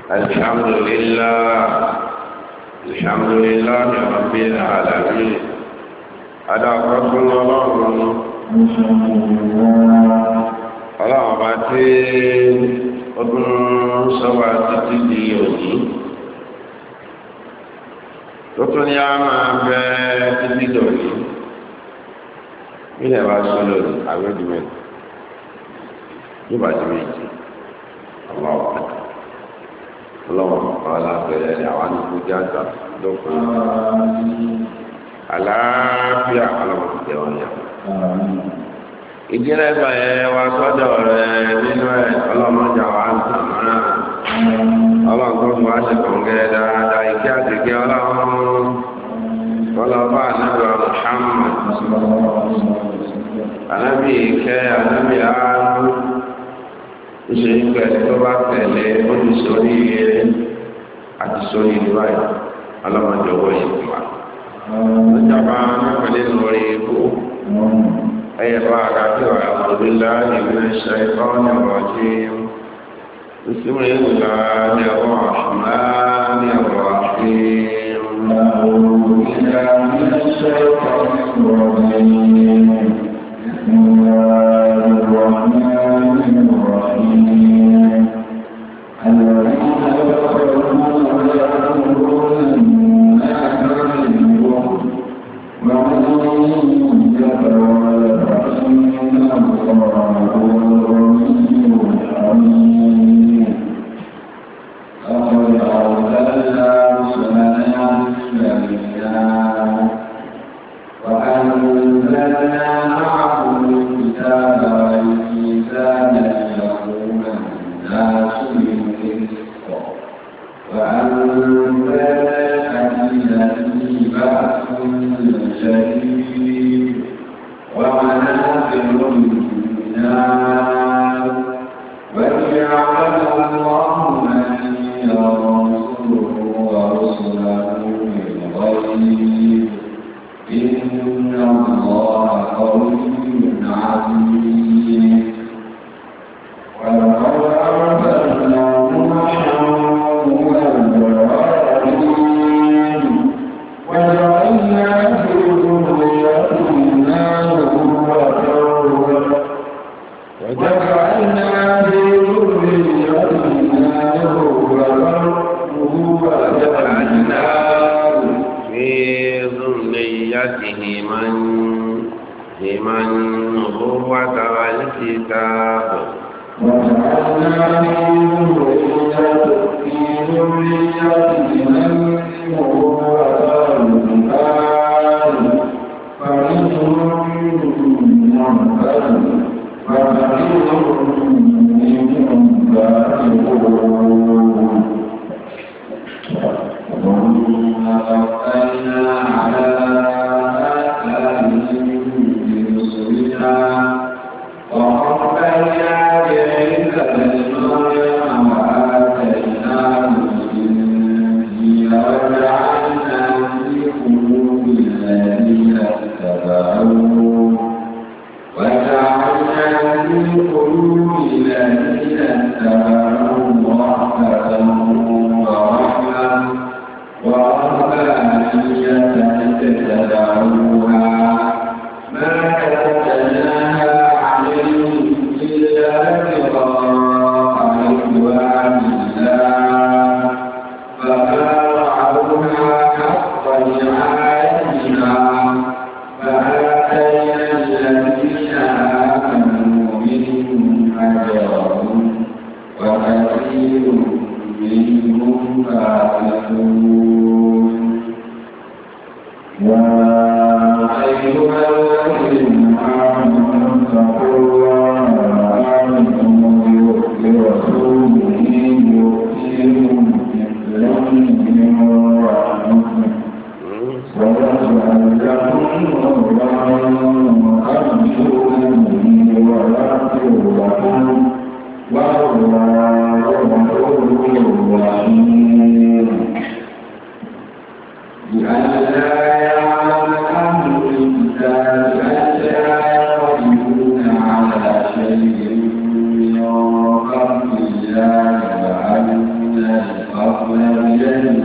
الحمد لله رب العالمين ada ọ̀pọ̀lọpọ̀ ọlọ́run ọba tí ó tún sọ́wọ́ títí di òní tó tún ní a máa bẹ títí dòní nílẹ̀ bá sọ lórí àwẹ́dùmẹ̀ yóò bá ti méjì ọlọ́wọ́ alábẹ̀rẹ̀ ni àwọn àdúgbò jáde lókun àlàáfíà ọlọ́wọ́ ti jẹ́ wọn yà. ìdílé ẹgbà yẹn wá sọ́dọ̀ rẹ̀ nínú ẹ̀ ọlọ́mọjà wà ń tàn máa ọlọ́run tó fún wa ṣe kọ̀ǹgẹ́ dáadáa ìkí àtìkẹ́ ọlọ́run ọlọ́ba ànábì Muhammad ànábì ìkẹ́ ànábì àánú ìṣe ìgbà ẹni tó bá tẹ̀lé olùsọ̀rí ire àti sọ̀rí ìlú báyìí ọlọ́mọdé owó yìí fún wa. ìjọba mẹ́fẹ̀lẹ́ lórí ikú ẹ̀yẹ bá ara tí ọ̀rẹ́ àbúrò láàyè ní ṣe ikọ́ ní ọ̀rọ̀ tí ìsinmi ìgbà ní ọ̀rọ̀ àṣùmá ní ọ̀rọ̀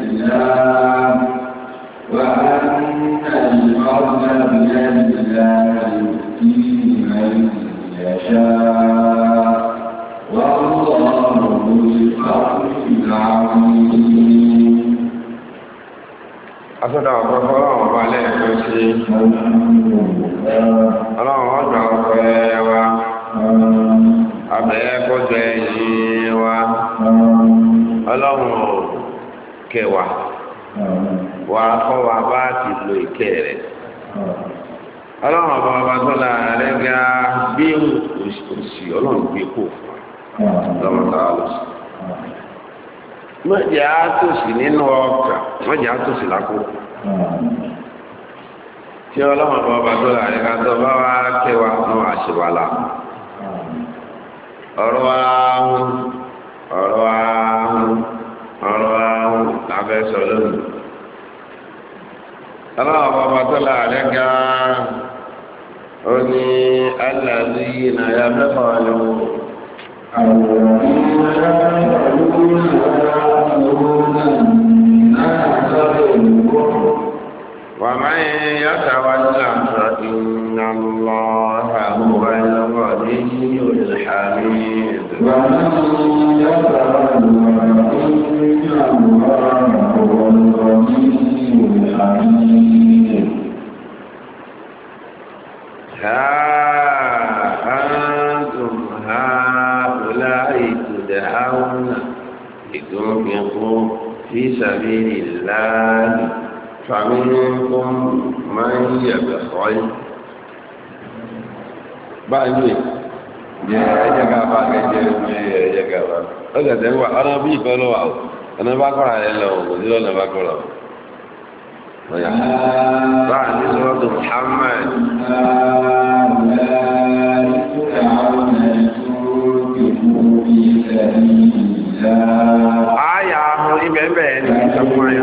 الله وأن الفضل بيد الله يؤتيه من يشاء والله ذو الفضل العظيم. Asọ́dọ̀ ọ̀pọ̀pọ̀ ọlọ́run ọba lẹ́ẹ̀kan sí ọlọ́run ọgbà ọ̀pẹ́ wa abẹ́ kọjọ ẹ̀yìn wa ọlọ́run kẹwàá wà kọ́ wa bá ti lo ìkẹ́ rẹ̀ ọlọ́run ọba ọba tó láàrẹ́ ga bí òsì ọlọ́run gbé kò lọ́wọ́ sáà lọ sí mọ̀jẹ̀ àtòsí nínú ọkà mọ̀jẹ̀ àtòsí lápò tí ọlọ́run bá ọba tó láàrin ká tó bá wá kẹwàá fún àṣewàlá ọ̀rọ̀ ahun lábẹ́ sọ lónìí ọlọ́run bá ọba tó láàrin ká ó ní alàlú yìí náà yá mẹ́fà lọ́wọ́ ومن يتولى فإن الله هو الغني الحميد ومن يتولى فإن الله هو الغني الحميد تدعون لتنفقوا في سبيل الله فمنكم من يبخل báyìí ẹjẹ́gà bá gẹ́gẹ́ ẹjẹ́gà bá ọjọ́ tẹ́wà ọ̀nà bí ìkọ́ lọ wà ọ̀nà bá kọ́ra ẹ̀ lọ kò sí ọ̀nà bá kọ́ra báyìí sọ́tò Muhammad Aya ahụ ibẹ̀bẹ̀ ní ìjọmọ́ ya.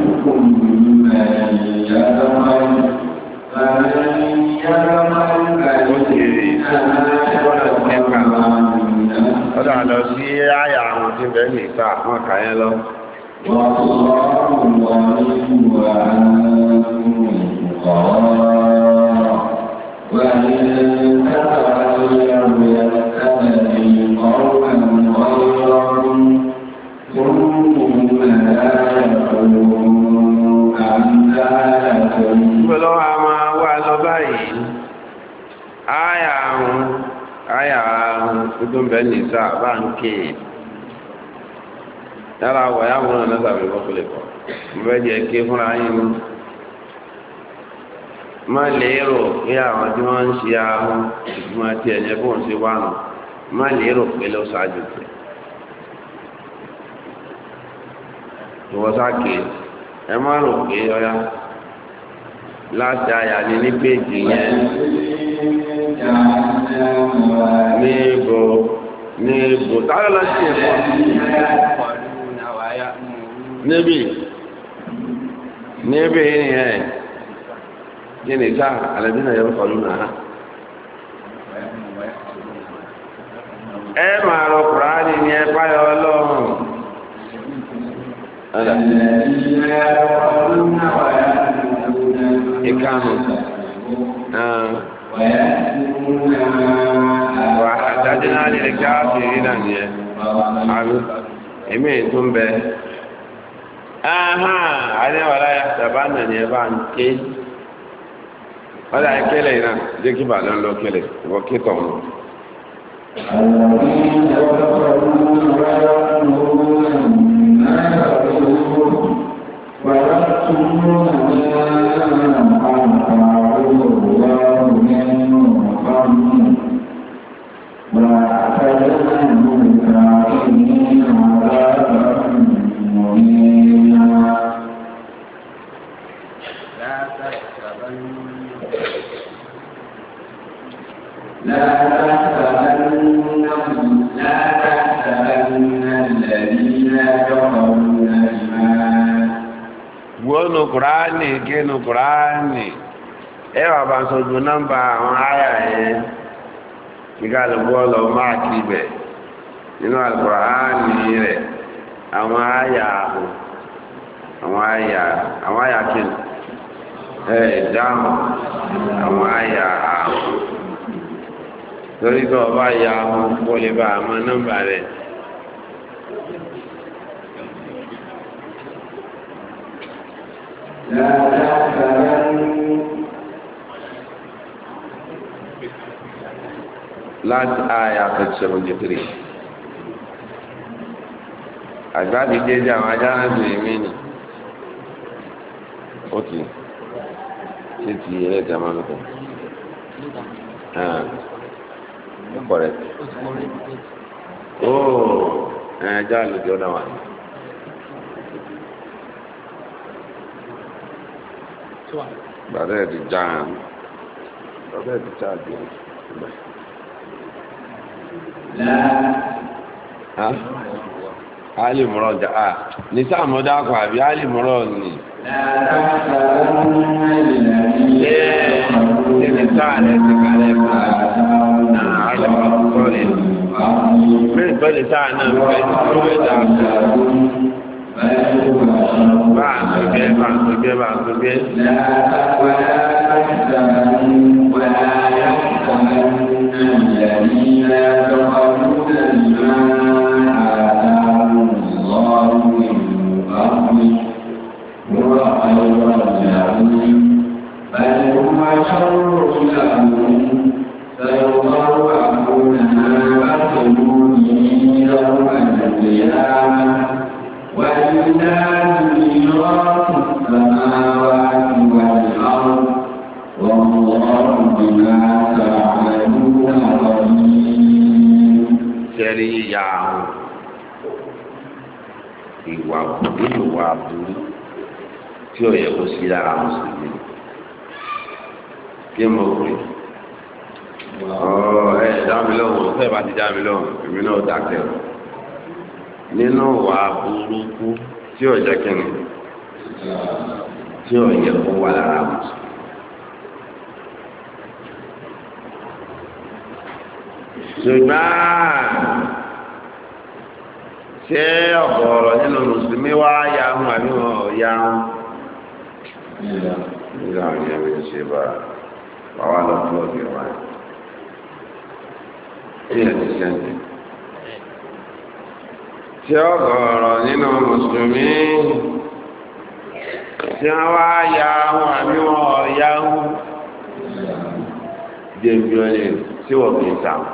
Ó ti rí ṣíkọ́nà kẹfà. Ó dà lọ sí aya ahụ tí bẹ̀ ní ìta àwọn kàyẹ lọ. Gbọ́lọ́ a máa wà lọ báyìí, àyà àrùn tó ń bẹ ní ìsá bá ń ké yára wà yá mọ́ náà sàbí bọ́kúlẹ̀ kọ́. Ìbẹ́jẹ̀ ké fúnra yìí má lérò pé àwọn tí wọ́n ń ṣe ahun ìgbìmọ̀ àti ẹ̀yẹ bóun ṣe wà nù má lérò pé ló ṣáájú tẹ̀. Ìwọ́sáàkè ẹ má rò pé ọya láti àyà ní ní péjì yẹn níbo táyọ̀ lọ sí ẹ̀fọ́ níbi yẹn yẹn ká àlẹ́bínà yẹn kọlu náà ẹ máa rọ Kùránì ní ẹ páyọ Ọlọ́run ìkànnù wà àjáde náà lè káàkiri náà ní ẹ àrùn èmì tó ń bẹ àríwàlá ya sàbánà ní ẹbá ń ké ọdá ẹkẹ́lẹ̀ náà jẹ́ kí bà lọ́n lọ kẹ́lẹ̀ wọ́n ké tọ̀ wọn gbọ́nù kùránì gínú kùránì ẹwà bá ń sọ́jú nọ́mbà àwọn àyà ẹ̀ ìgbàlùgbọ́ lọ máàkì ibẹ̀ nínú àlùkùránì rẹ̀ àwọn àyà àwọn àyà kí dáhùn àwọn àyà ààrùn torí tó ọba ya ọmọ wọlé bá a mọ nọ́mbà rẹ̀. Last ayah 73. Àgbàdì jẹ́jẹ́ àwọn ajá náà sì rí mí nì. Ó ti ṣe ti ẹlẹ́gàá máa ń kọ́. Correct. Oh, já lójú ọ̀dà wa. Bàbá ẹ̀ ti já àbí. Ali mọ̀rọ̀ jà á. Ní sáà mọ́ dákọ̀ àbí Ali mọ̀rọ̀ ni. Ṣé ní sáà rẹ̀ ti kàlẹ́ fún wa? Mẹ́rin tọ́lẹ̀ sáà náà fẹ́ tó fẹ́ dáa bá a tó gẹ́ ìwà burú tí ó yẹ kó sí lára mùsùlùmí kí mo pè ẹ dámi lóhùn fẹ́ bá ti dámi lóhùn èmi náà dákẹ́ nínú ìwà burúkú tí ó jẹ́ kí ni tí ó yẹ kó wà lára mùsùlùmí. ṣùgbọ́n ṣé ọ̀gọ̀ọ̀rọ̀ nínú mùsùlùmí wá ya hun àbí wọn ò ya hun nígbà àwọn èèyàn mi ṣe bá wàá lọ fún ọ̀gẹ̀ wa ní ẹ̀dí sẹ́ńtì ṣé ọ̀gọ̀ọ̀rọ̀ nínú mùsùlùmí ṣé wọ́n wá ya hun àbí wọn ò ya hun débi ọ̀lẹ́ tí wọ́n kì í sáwọn.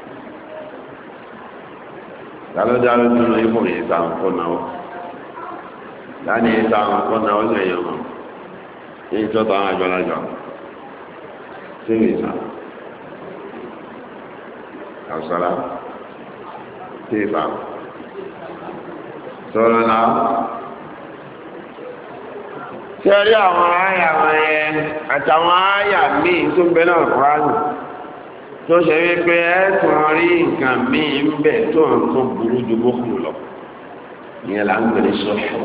Lálọ́jà ló tún lọ ibò yìí sáwọn kọ́ náà láti yìí sáwọn kọ́ náà ó sì yàn mọ́ ní ìtọ́ta àwọn àjọlájọ tí mi sá àṣàlá tí ìfà sọ̀rọ̀ náà tí ó rí àwọn àyà wọn yẹn àtàwọn àyà míì tó ń bẹ náà kúránù tó ṣe wípé ẹ̀tùn rí nǹkan míì ń bẹ̀ tó ń tó burú ju bókùn lọ ìyẹn là ń gbèrè sọ́ṣọ́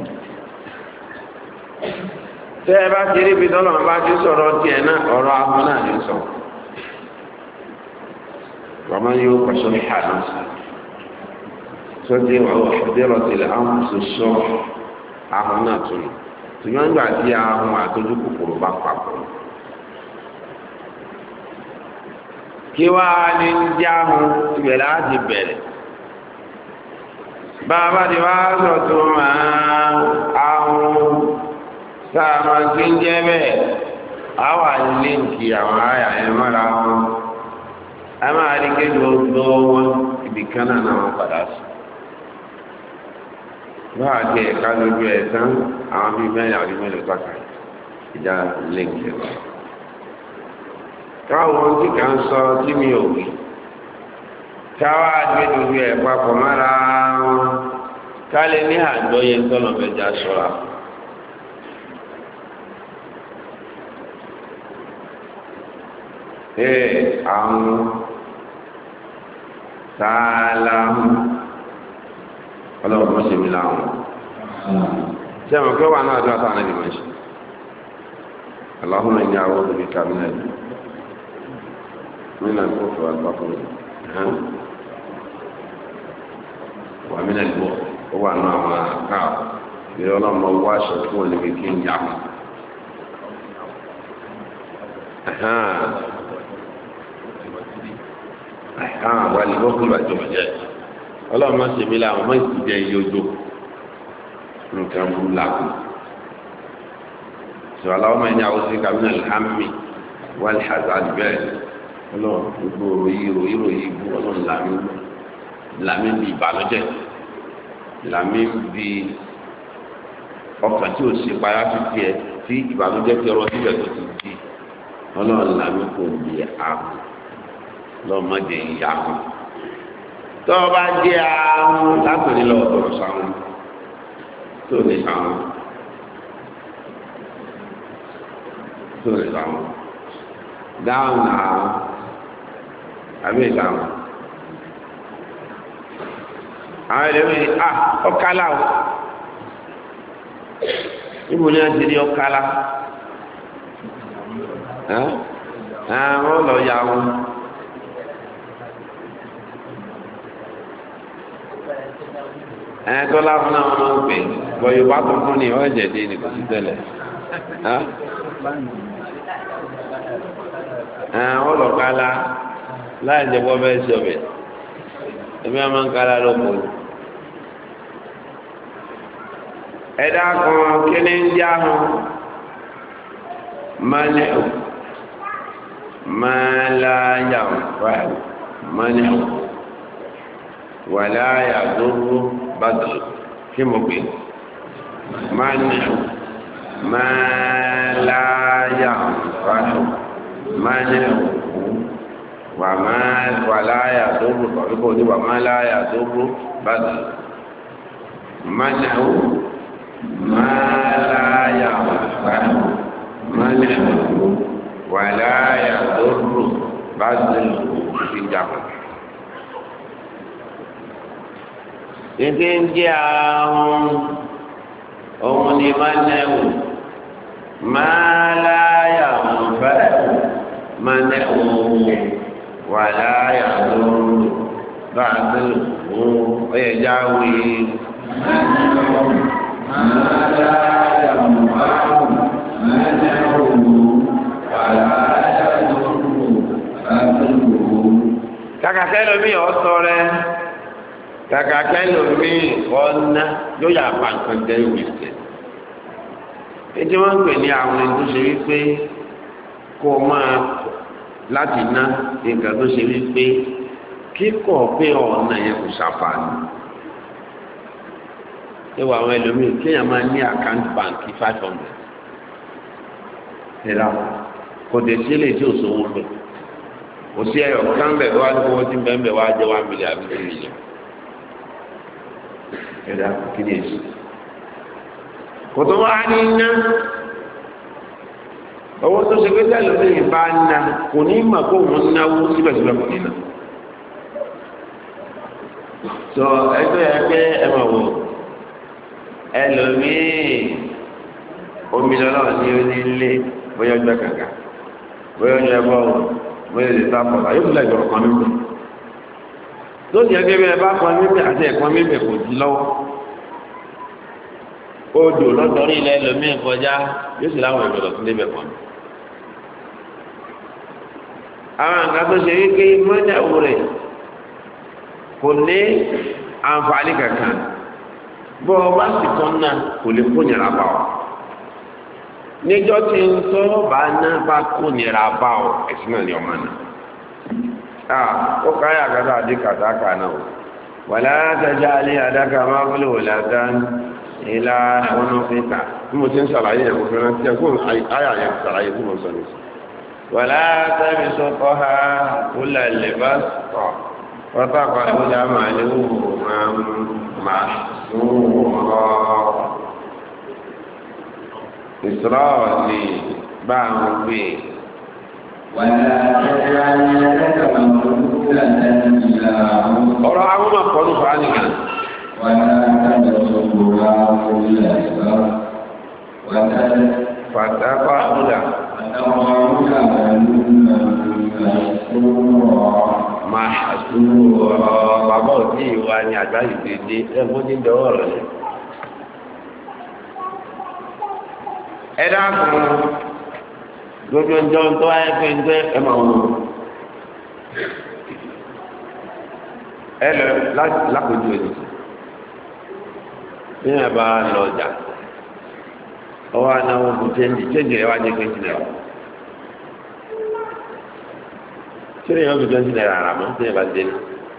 tẹ́ ẹ bá ti rí ibi tọ́lọ̀ bá ti sọ̀rọ̀ tiẹ̀ náà ọ̀rọ̀ ahọ́n náà ní sọ wàmọ́ yóò pàṣọ ìhànà sọ́dí wà ó ṣàdérọ̀ tẹ̀lé àwọn tó sọ ahọ́n náà tó lò ṣùgbọ́n nígbà tí ahọ́n àtọ́jú kòkòrò bá papọ̀ kí wá ní jáhùn ibẹ̀ láti bẹ̀rẹ̀ bàbá ti wá sọ̀tún àwọn sáàmà tí ń jẹ́ bẹ́ẹ̀ a wà líǹkì àwọn àyà ẹ̀mọ́ra wọn a máa rí kéjì ọgbọ́ wọn ibìkan náà náà wọ́n padà sí bá àti ẹ̀ka lójú ẹ̀ tán àwọn bíi mẹ́rin àti mẹ́rin tọ́ka ìjà líǹkì lọ káwọn tí kà ń sọ tí mi ò wí káwá gbẹdọdọ ẹ papọ̀ mára wọn ká lè ní àjọyé tọ́nà fẹjà ṣọ́ra. Àwọn sáàlámù ọlọ́run mọ́ ṣe mi láwọn ṣe mọ̀ pé wà náà jọ àtàwọn ẹni mọ̀ ṣe Allahumma inni a'udhu bika من الكفر والبطل ومن البخل هو أنواع كعب ìrẹ́ ọlọ́mọ wá aṣọ fún ọ níbi kí n yà mọ́. Wà ní gbọ́kùn bàjọ́ jẹ́ ọlọ́mọ ṣe mí láwọn ọmọ ìsìnjẹ́ iye ojú nǹkan bú lákùn. sọ aláwọ̀mọ̀ ẹni àwọn sí kàmínà alhammi wal hazard bẹ́ẹ̀ ọlọ́run gbogbo ìròyìn ibú ọlọ́run làmí bí ìbànújẹ́ làmí bí ọkàn tí ò ṣe payá títí ẹ tí ìbànújẹ́ ti ọrọ̀ síbẹ̀ tó ti di ọlọ́run làmí kò bí àrùn lọ́mọdé ìyàwó tó o bá jẹ́ àrùn látòrí lọ ọ̀dọ̀ sáwọn tó lè sáwọn dáhùn náà àbí ìdáhùn àwọn ẹlẹ́wọ̀n ọ̀kálá o níbo ni a ti rí ọ̀kálá àwọn lọ ya wọn. tó láwọn náà wọn máa ń pè bọ yorùbá tó fún ni wọn jẹ dé ní kò sí tẹ́lẹ̀ wọn lọ kálá láì jẹ bọ bẹ́ẹ̀ ṣe ọbẹ̀ ẹbí wọn máa ń kálá lóko ẹ̀dá kan kíní ń já hàn mánẹ máa láyà wà mánẹ wàlá yàdúró bàdàl kí mo pè mánẹ máa láyà mánẹ wàlá yàdúró tàbí kò ní wà máa láyà dúró bàdàl mánẹ máa láyà mánẹ wàlá yàdúró bàdàl ìjàpá. Ìdí ń jẹ́ àwọn ohun ni máa nẹ́wò máa láyà ọ̀fẹ́ máa nẹ́wò wà láyà lóòrùn bá a tó lò ọyẹ jáwé máa láyà ọ̀fẹ́ máa nẹ́wò wà láyà lóòrùn bá a tó lò. Kàkàkẹ́ lómi ọ̀sọ́ rẹ̀. Kàkà kẹ́lòmíì ọ̀nà yóò yà pa nǹkan jẹ́ ìwé. Ètò wọn ń pè ní àwọn ẹni tó ṣe wípé kó o máa láti ná nǹkan tó ṣe wípé kíkọ̀ pé ọ̀nà yẹn kò ṣàǹfààní. Ẹwà àwọn ẹlòmíì kéèyàn máa ní àkáǹtì báǹkì 500. Ẹ̀rọ kò dé sí ilé tí ò sówó bẹ̀. Kò sí ẹyọ kan bẹ̀ wá ní owó tí ń bẹ́ẹ̀ bẹ̀ wá jẹ́ 1 million àbí 2 million. Ẹ̀dá kìíní èsì kò tó wá ní ná owó tó ṣe pé tẹ́lẹ̀ tó yìí bá ná kò ní mà kó wọn náwó síbẹ̀síbẹ̀ kò ní ná sọ ẹgbẹ́ ẹgbẹ́ ẹ máa wò ẹlòmíì omi lọ́wọ́ ní onílé bóyá ọjọ́ kàkà bóyá ọjọ́ ẹbọ bóyá lè sá pọ̀ láyé fúlẹ̀ ìjọba kan nígbà tó ti ẹgbẹ́ bí ẹ bá kọ́ mímẹ́ àti ẹ̀kọ́ mímẹ́ kò di lọ́wọ́ odò lọ́dọ̀rí ilẹ̀ ẹlòmíì kọjá yóò sì láwọn ìgbọ̀dọ̀ tó débẹ̀ pọ̀ ní. àwọn nǹkan tó ṣe wípé mọ́nyàwó rẹ̀ kò ní àǹfààní kankan bọ́ ọ bá sì tán náà kò lè kó nira bá ọ. níjọ́ tí ń tọ́ bá náà bá kó nira bá ọ ẹ̀sìn náà ní ọmọ náà. ó káyà kátà àdé kàtàkà náà wàlá tẹjá alẹ́ àdáka máa wọlé wọlé àdán ilá àwọn ọ̀fíìkà tí mo ti ń ṣàlàyé ẹ̀kọ́ fẹ́ràn tí ẹkùn àyà yẹn ṣàlàyé tí mo sọ ní sí wàlá tẹ́mi sọ́kọ́ ha wúlà lè bá sọ pátákó àdúgbò máa lè wù máa sùúrọ̀ ìsúrọ̀ọ̀lì bá àwọn gbé ọ̀rọ̀ àwọn máa kọ́ ní fàá nìkan fàtàkọ́ àdúrà máa sùúrọ̀ bàbá òtí ìwà ni àgbáyé dédé ẹgbọ́n ní dọ́wọ́ rẹ̀ ẹ dákun gbogbo ń jọ ń tọ́ ẹ fẹ́ ń tẹ́ ẹ máa wò ẹ lọ lápòjú ẹ̀ nìyí ní ẹ bá lọ ọjà ọwọ́ anáwó kò chẹ́ǹjì rẹ wá jẹ́ kéjì náírà tí ó yẹ kó 20 náírà rà mọ́ tí ẹ bá dé ní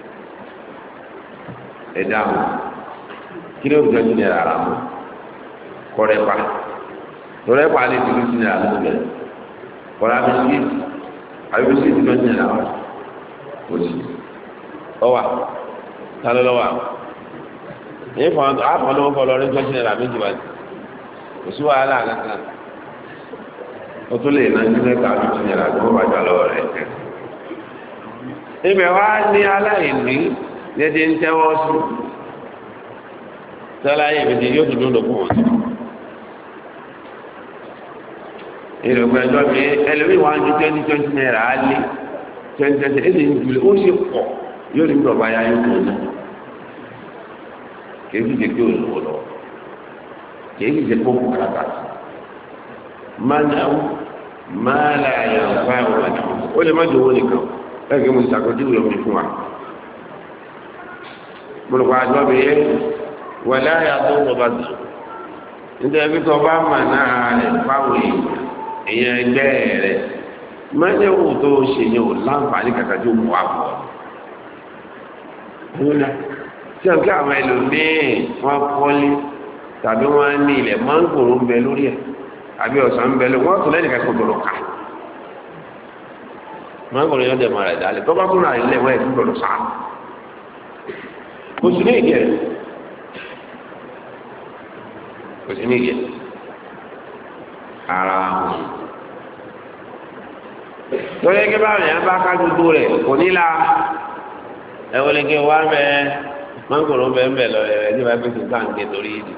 ẹ dáhùn kí ló 20 náírà rà mọ́ kọ́rẹ́pà lọ́rẹ́pà lè ti 20 náírà ló bẹ̀rẹ̀ kọ́ra bisikíìtì àbí bisikíìtì 20 náírà wà kò sí ọwà tálọ́ lọ́wọ́ ní àfọ̀lọ́wọ́ fọlọ́ rí 20 náírà méjì wájú kò sí wàhálà kankan ó tó lè nájú mẹ́ta 20 náírà tó wà jọ lọ́wọ́ rẹ̀ kẹ́ ibẹ̀ wá ní aláìní lédè ń tẹ́wọ́ sí tọ́láyé ìbìdí yóò tún lòdò fún wọn ìrògbé ẹjọ́ mi ẹlòmíì wá ń ju 20 náírà á lé 20 èdè ìjùlẹ̀ ó sì pọ̀ yóò rí bàbá ya yóò tó náà kìí ṣe kí olùwò lọ kìí ṣe kó kó kàkà mánáwó máàlà àyànfà ìwà náà ó lè má jẹ owó nìkan ẹgbẹ́ mo ṣàkójú omi fún wa gbọ́dọ̀ àjọ mi yẹ wà láyà tó wọ́n bá dùn nítorí tó bá mà náà rẹ̀ fáwọn èèyàn ẹgbẹ́ rẹ̀ mánáwó tó ṣe yẹn ò láǹfààní kàkà tó wù wá pọ̀ tí ọ̀gá àwọn ẹlòmíì wọ́n kọ́lé tàbí wọ́n ní ilẹ̀ mángòrò ń bẹ lórí ẹ̀ àbí ọ̀sán ń bẹ lórí wọ́n tún lẹ́nu kẹ́kọ̀ọ́ gbọ́dọ̀ ká mángòrò yóò dẹ̀ máa rẹ̀ dálẹ̀ tó bá tún ra ilẹ̀ wọ́n ẹ̀ tún gbọ́dọ̀ sá kò sí ní ìgẹ̀ kò sí ní ìgẹ̀ ara wọn lórí ẹgbẹ́ báwọn yẹn bá ká gbogbo rẹ̀ kò ní la ẹ̀wọ̀n lè ké wá mẹ́ẹ́ mangoro bẹ́ẹ̀ lọ ẹ̀ ní wàá fẹ́ẹ́ ká ń ké torí ìdí.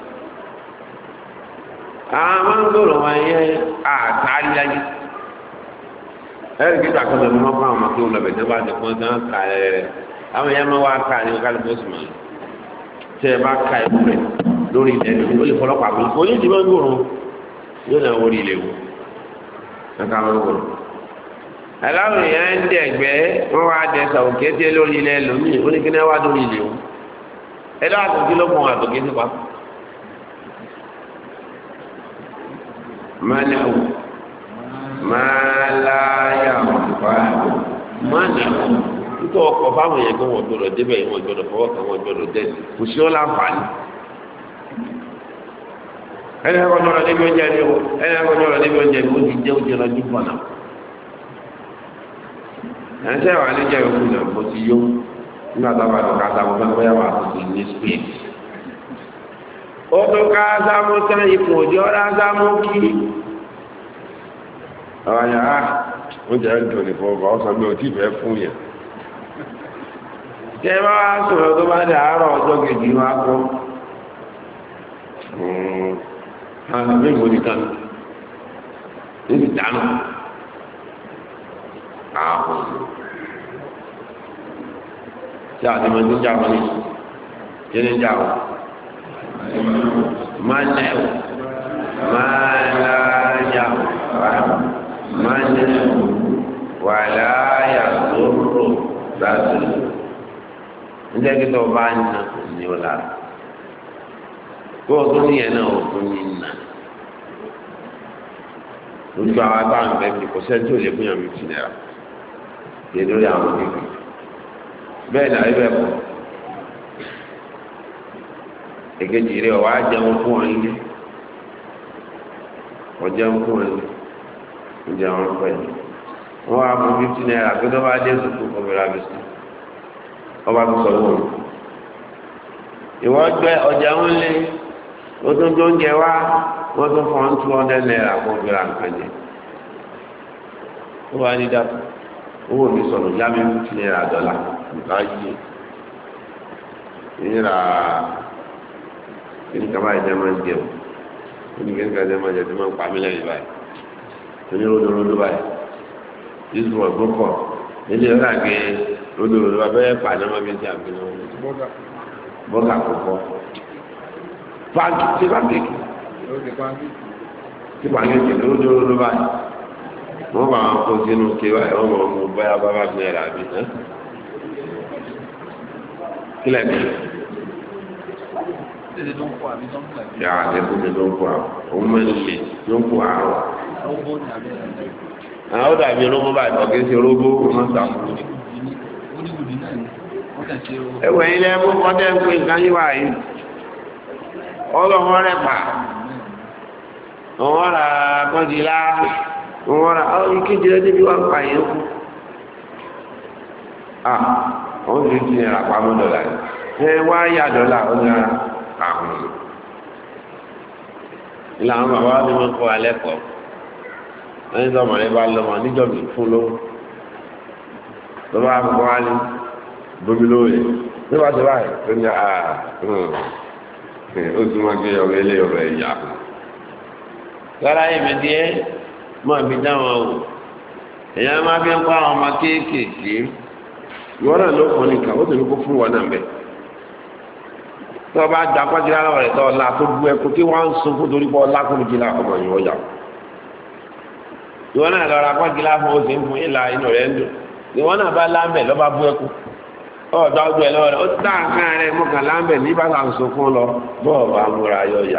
àwọn mangoro wọn yẹ àtàrí láyé. ẹ̀rí kí ìtàkùnjọ ni wọ́n fún àwọn ọmọkẹ́ olùbẹ̀ tí wọ́n bá ti pọ́n tí wọ́n kà ẹ̀ àwọn yẹn máa wá ká ní kálukú oṣù mọ́. tẹ́ ẹ bá ka ẹ̀kú rẹ̀ lórí ilẹ̀ ó lè fọlọ́pàá mi kò ní ti mangoro yóò náà wọlé ilé wò. ẹ̀ka mangoro. aláwọ̀ yẹn ń dẹ̀gbẹ́ wọ́n wá dẹ̀ sàwùkẹ́tẹ́ lórí ilẹ̀ lómìn oníkíní wá lórí ilé wò. ẹ̀dá àtòkí ló mọ̀ àtòkí nípa mánàwó máláyà ọ̀pá mánàwó nítorí ọkọ̀ fáwọn èèyàn kan wọ́n gbọ́dọ̀ débẹ̀ wọ́n gbọ́dọ̀ fọwọ́ kan wọ́n gbọ́dọ̀ dẹ́sì kò sí ọ́ láǹfààní ẹni ẹ̀kọ́ ní ọ̀rọ̀ níbi oúnjẹ ni ó ẹni ẹ̀kọ́ ní ọ̀rọ̀ níbi oúnjẹ ni ó ti jẹ́ oúnjẹ lọ ní bọ̀nà ẹni tẹ́ wà ní jẹ́ òkú náà mo ti yó nígbà tó bá tó ká sáwọn fẹ́ bóyá wà tó ti ní spain ó tó ká sáwọn tán ipò òjò ọ̀rá sáwọn kí àwọn yàrá oúnjẹ ń dùn nìkan ọba ọ̀sán mi ò tí fẹ́ fún yẹn tẹ́ bá wá sọ̀rọ̀ tó bá dé àárọ̀ ọjọ́ kejì wá kọ́ àmì ìwò nìkan níbi dáná àwọn tí a ti mọ̀ ní jà wọ́n ní kí ní jà wọ́n máa ń lẹ́wọ̀ máa láyà máa ń lẹ́wọ̀ wà láyà tó rò láti nígbà tí tó bá ń nà ní o lára kó o tó níyẹn náà o tó ní nà lójú àwọn abáwọn bẹ́ẹ̀ bí kò sẹ́ni tí ò lè fún yàn 50 naira kí lórí àwọn kékeré bẹ́ẹ̀ náà ibẹ̀ kọ́ èkejì rẹ̀ wá jẹun fún wọn ilé ọjẹun fún wọn ilé ọjẹun wọn pẹ̀ wọ́n wá fún 50 naira pé tó bá dé sùkú kọ́mẹ́rà bìsí ọba tó sọ wọn ìwọ́n gbẹ ọjà wọn lé ó tún tó ń jẹ wá wọ́n tún fọ́n 200 naira kó fi ra nǹkan jẹ ó wá ní dàpọ̀ owó mi sọ̀rọ̀ yá mi 50 naira dọ́là nǹkan yìí ìnira kí ni kaba ìjẹ́ máa ń jẹun kí ni kí ni máa ń jẹ tí máa ń pa mí lẹ́yìn báyìí tó ní ródòródò báyìí yíṣu ọ̀gbọ́n kọ̀ nílé ọ̀gá gbé ródòródò bá bẹ́ẹ̀ pa náà máa fi ń jẹ àgbẹ̀ náà bọ́gà kọ̀kọ́ pánkì tí pánkì tí wàá yóò jẹ lódòdó báyìí wọ́n bá wọn kó sínú ké báyìí wọ́n mọ̀ mú báyà bábá fi náírà bí ná kílẹ̀ bí. yà á lè fún mi ló ń kó àwọn òun mẹ́rin lè ló ń kó àwọn. àwọn ó dàbí olóbó báyìí ọ̀gẹ́ sí olóbó wọn sàmúlò. ẹwẹ̀ ilé ẹ̀mú kọ́tẹ́ ń pè nǹkan yíwá yìí ọlọ́wọ́ rẹ̀ pa wọ́n ra kọ́ńtìlá wọ́n ra ìkéjì rẹ̀ débi wọ́n pa yẹn kú. wọ́n fi ti nira pamọ́ dọ́là ẹ wá yá dọ́là ó ní àwọn ìlànà bàbá mi máa ń kọ́ alẹ́ kọ́ ẹni tó ọmọdé bá lọ́mọ níjọ́ mi fún lówó lọ́wọ́ àkọ́kọ́ wá ní bómi lówó yẹn nígbà tó báyìí tó ní ó sì máa gbé ọ̀rọ̀ ilé ọ̀rọ̀ ẹ̀yà. lára ẹ̀mí díẹ̀ máa fi dá wọn wò èèyàn máa fi ń kọ́ àwọn ọmọ kéékèèké ìwọ́n náà ló kọ́ nìkan ó sì ní kó fún wọn náà bẹ́ẹ̀. tó o bá gba pàjìlá lọ́wọ́ rẹ̀ tó o la tó bu ẹkú tí wọ́n ń sun fún torí pé ọlá kún jìlá ọmọ yìí wọ́n yà. ìwọ́n náà lọ ra pàjìlá fún o sì ń fún ìlà inú rẹ̀ ń dùn ìwọ́n náà bá lámbẹ̀ lọ́ bá bu ẹkú ọ̀dọ́ ọgbẹ́ lọ́wọ́ rẹ̀ ó ti dáa kan rẹ̀ mú kàn lámbẹ̀ ní bàtà ń sunkún lọ bọ́ọ̀ bá múra yọ yà.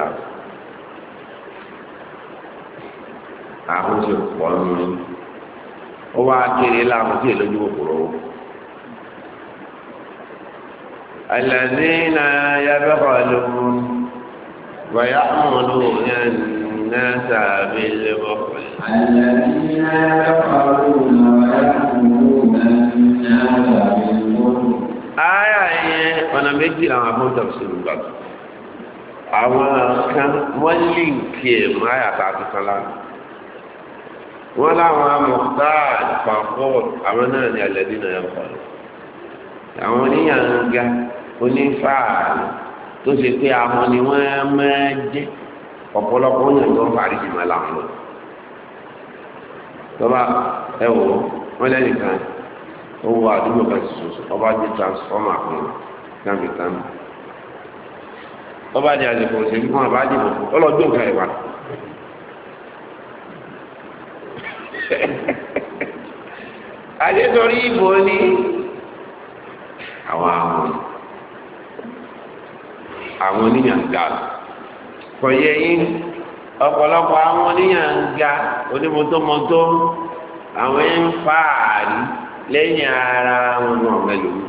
àwọn ti pọ̀ nù ó wá kéré láwọn tí èlójú kòkòrò ó. الذين يبخلون ويأمرون الناس بالبخل الذين يبخلون ويأمرون الناس بالبخل آية ọ̀nà méjì làwọn afọ́n tafsir gbàgbọ́ àwọn kan wọ́n líǹkì ẹ̀ mọ́ àyàtà àtúntàn lánàá wọ́n láwọn amọ̀tàd pàpọ̀ àwọn náà ní alladhina yabkhulun àwọn oníyànga onífààrí tó ṣe pé àwọn ni wọ́n máa jẹ́ ọ̀pọ̀lọpọ̀ oúnjẹ tó ń parí jùmọ̀ làwọn lọ. tọ́ba ẹ wò wọ́n lẹ́nìkan ó wọ àdúgbò kan ṣoṣo ọba jẹ́ transformer fún kàmìkàmì ọba jẹ́ àdìpọ̀ òṣèlú fún àbájìbò ọlọ́jọ́ nǹkan ẹ̀ wá. àdétorí ìbò ní àwọn oníyànga kò yẹ yín ọ̀pọ̀lọpọ̀ àwọn oníyànga onímọ̀tòmọ̀tò àwọn ń fààrí lẹ́yìn ara wọn náà mẹ́lòó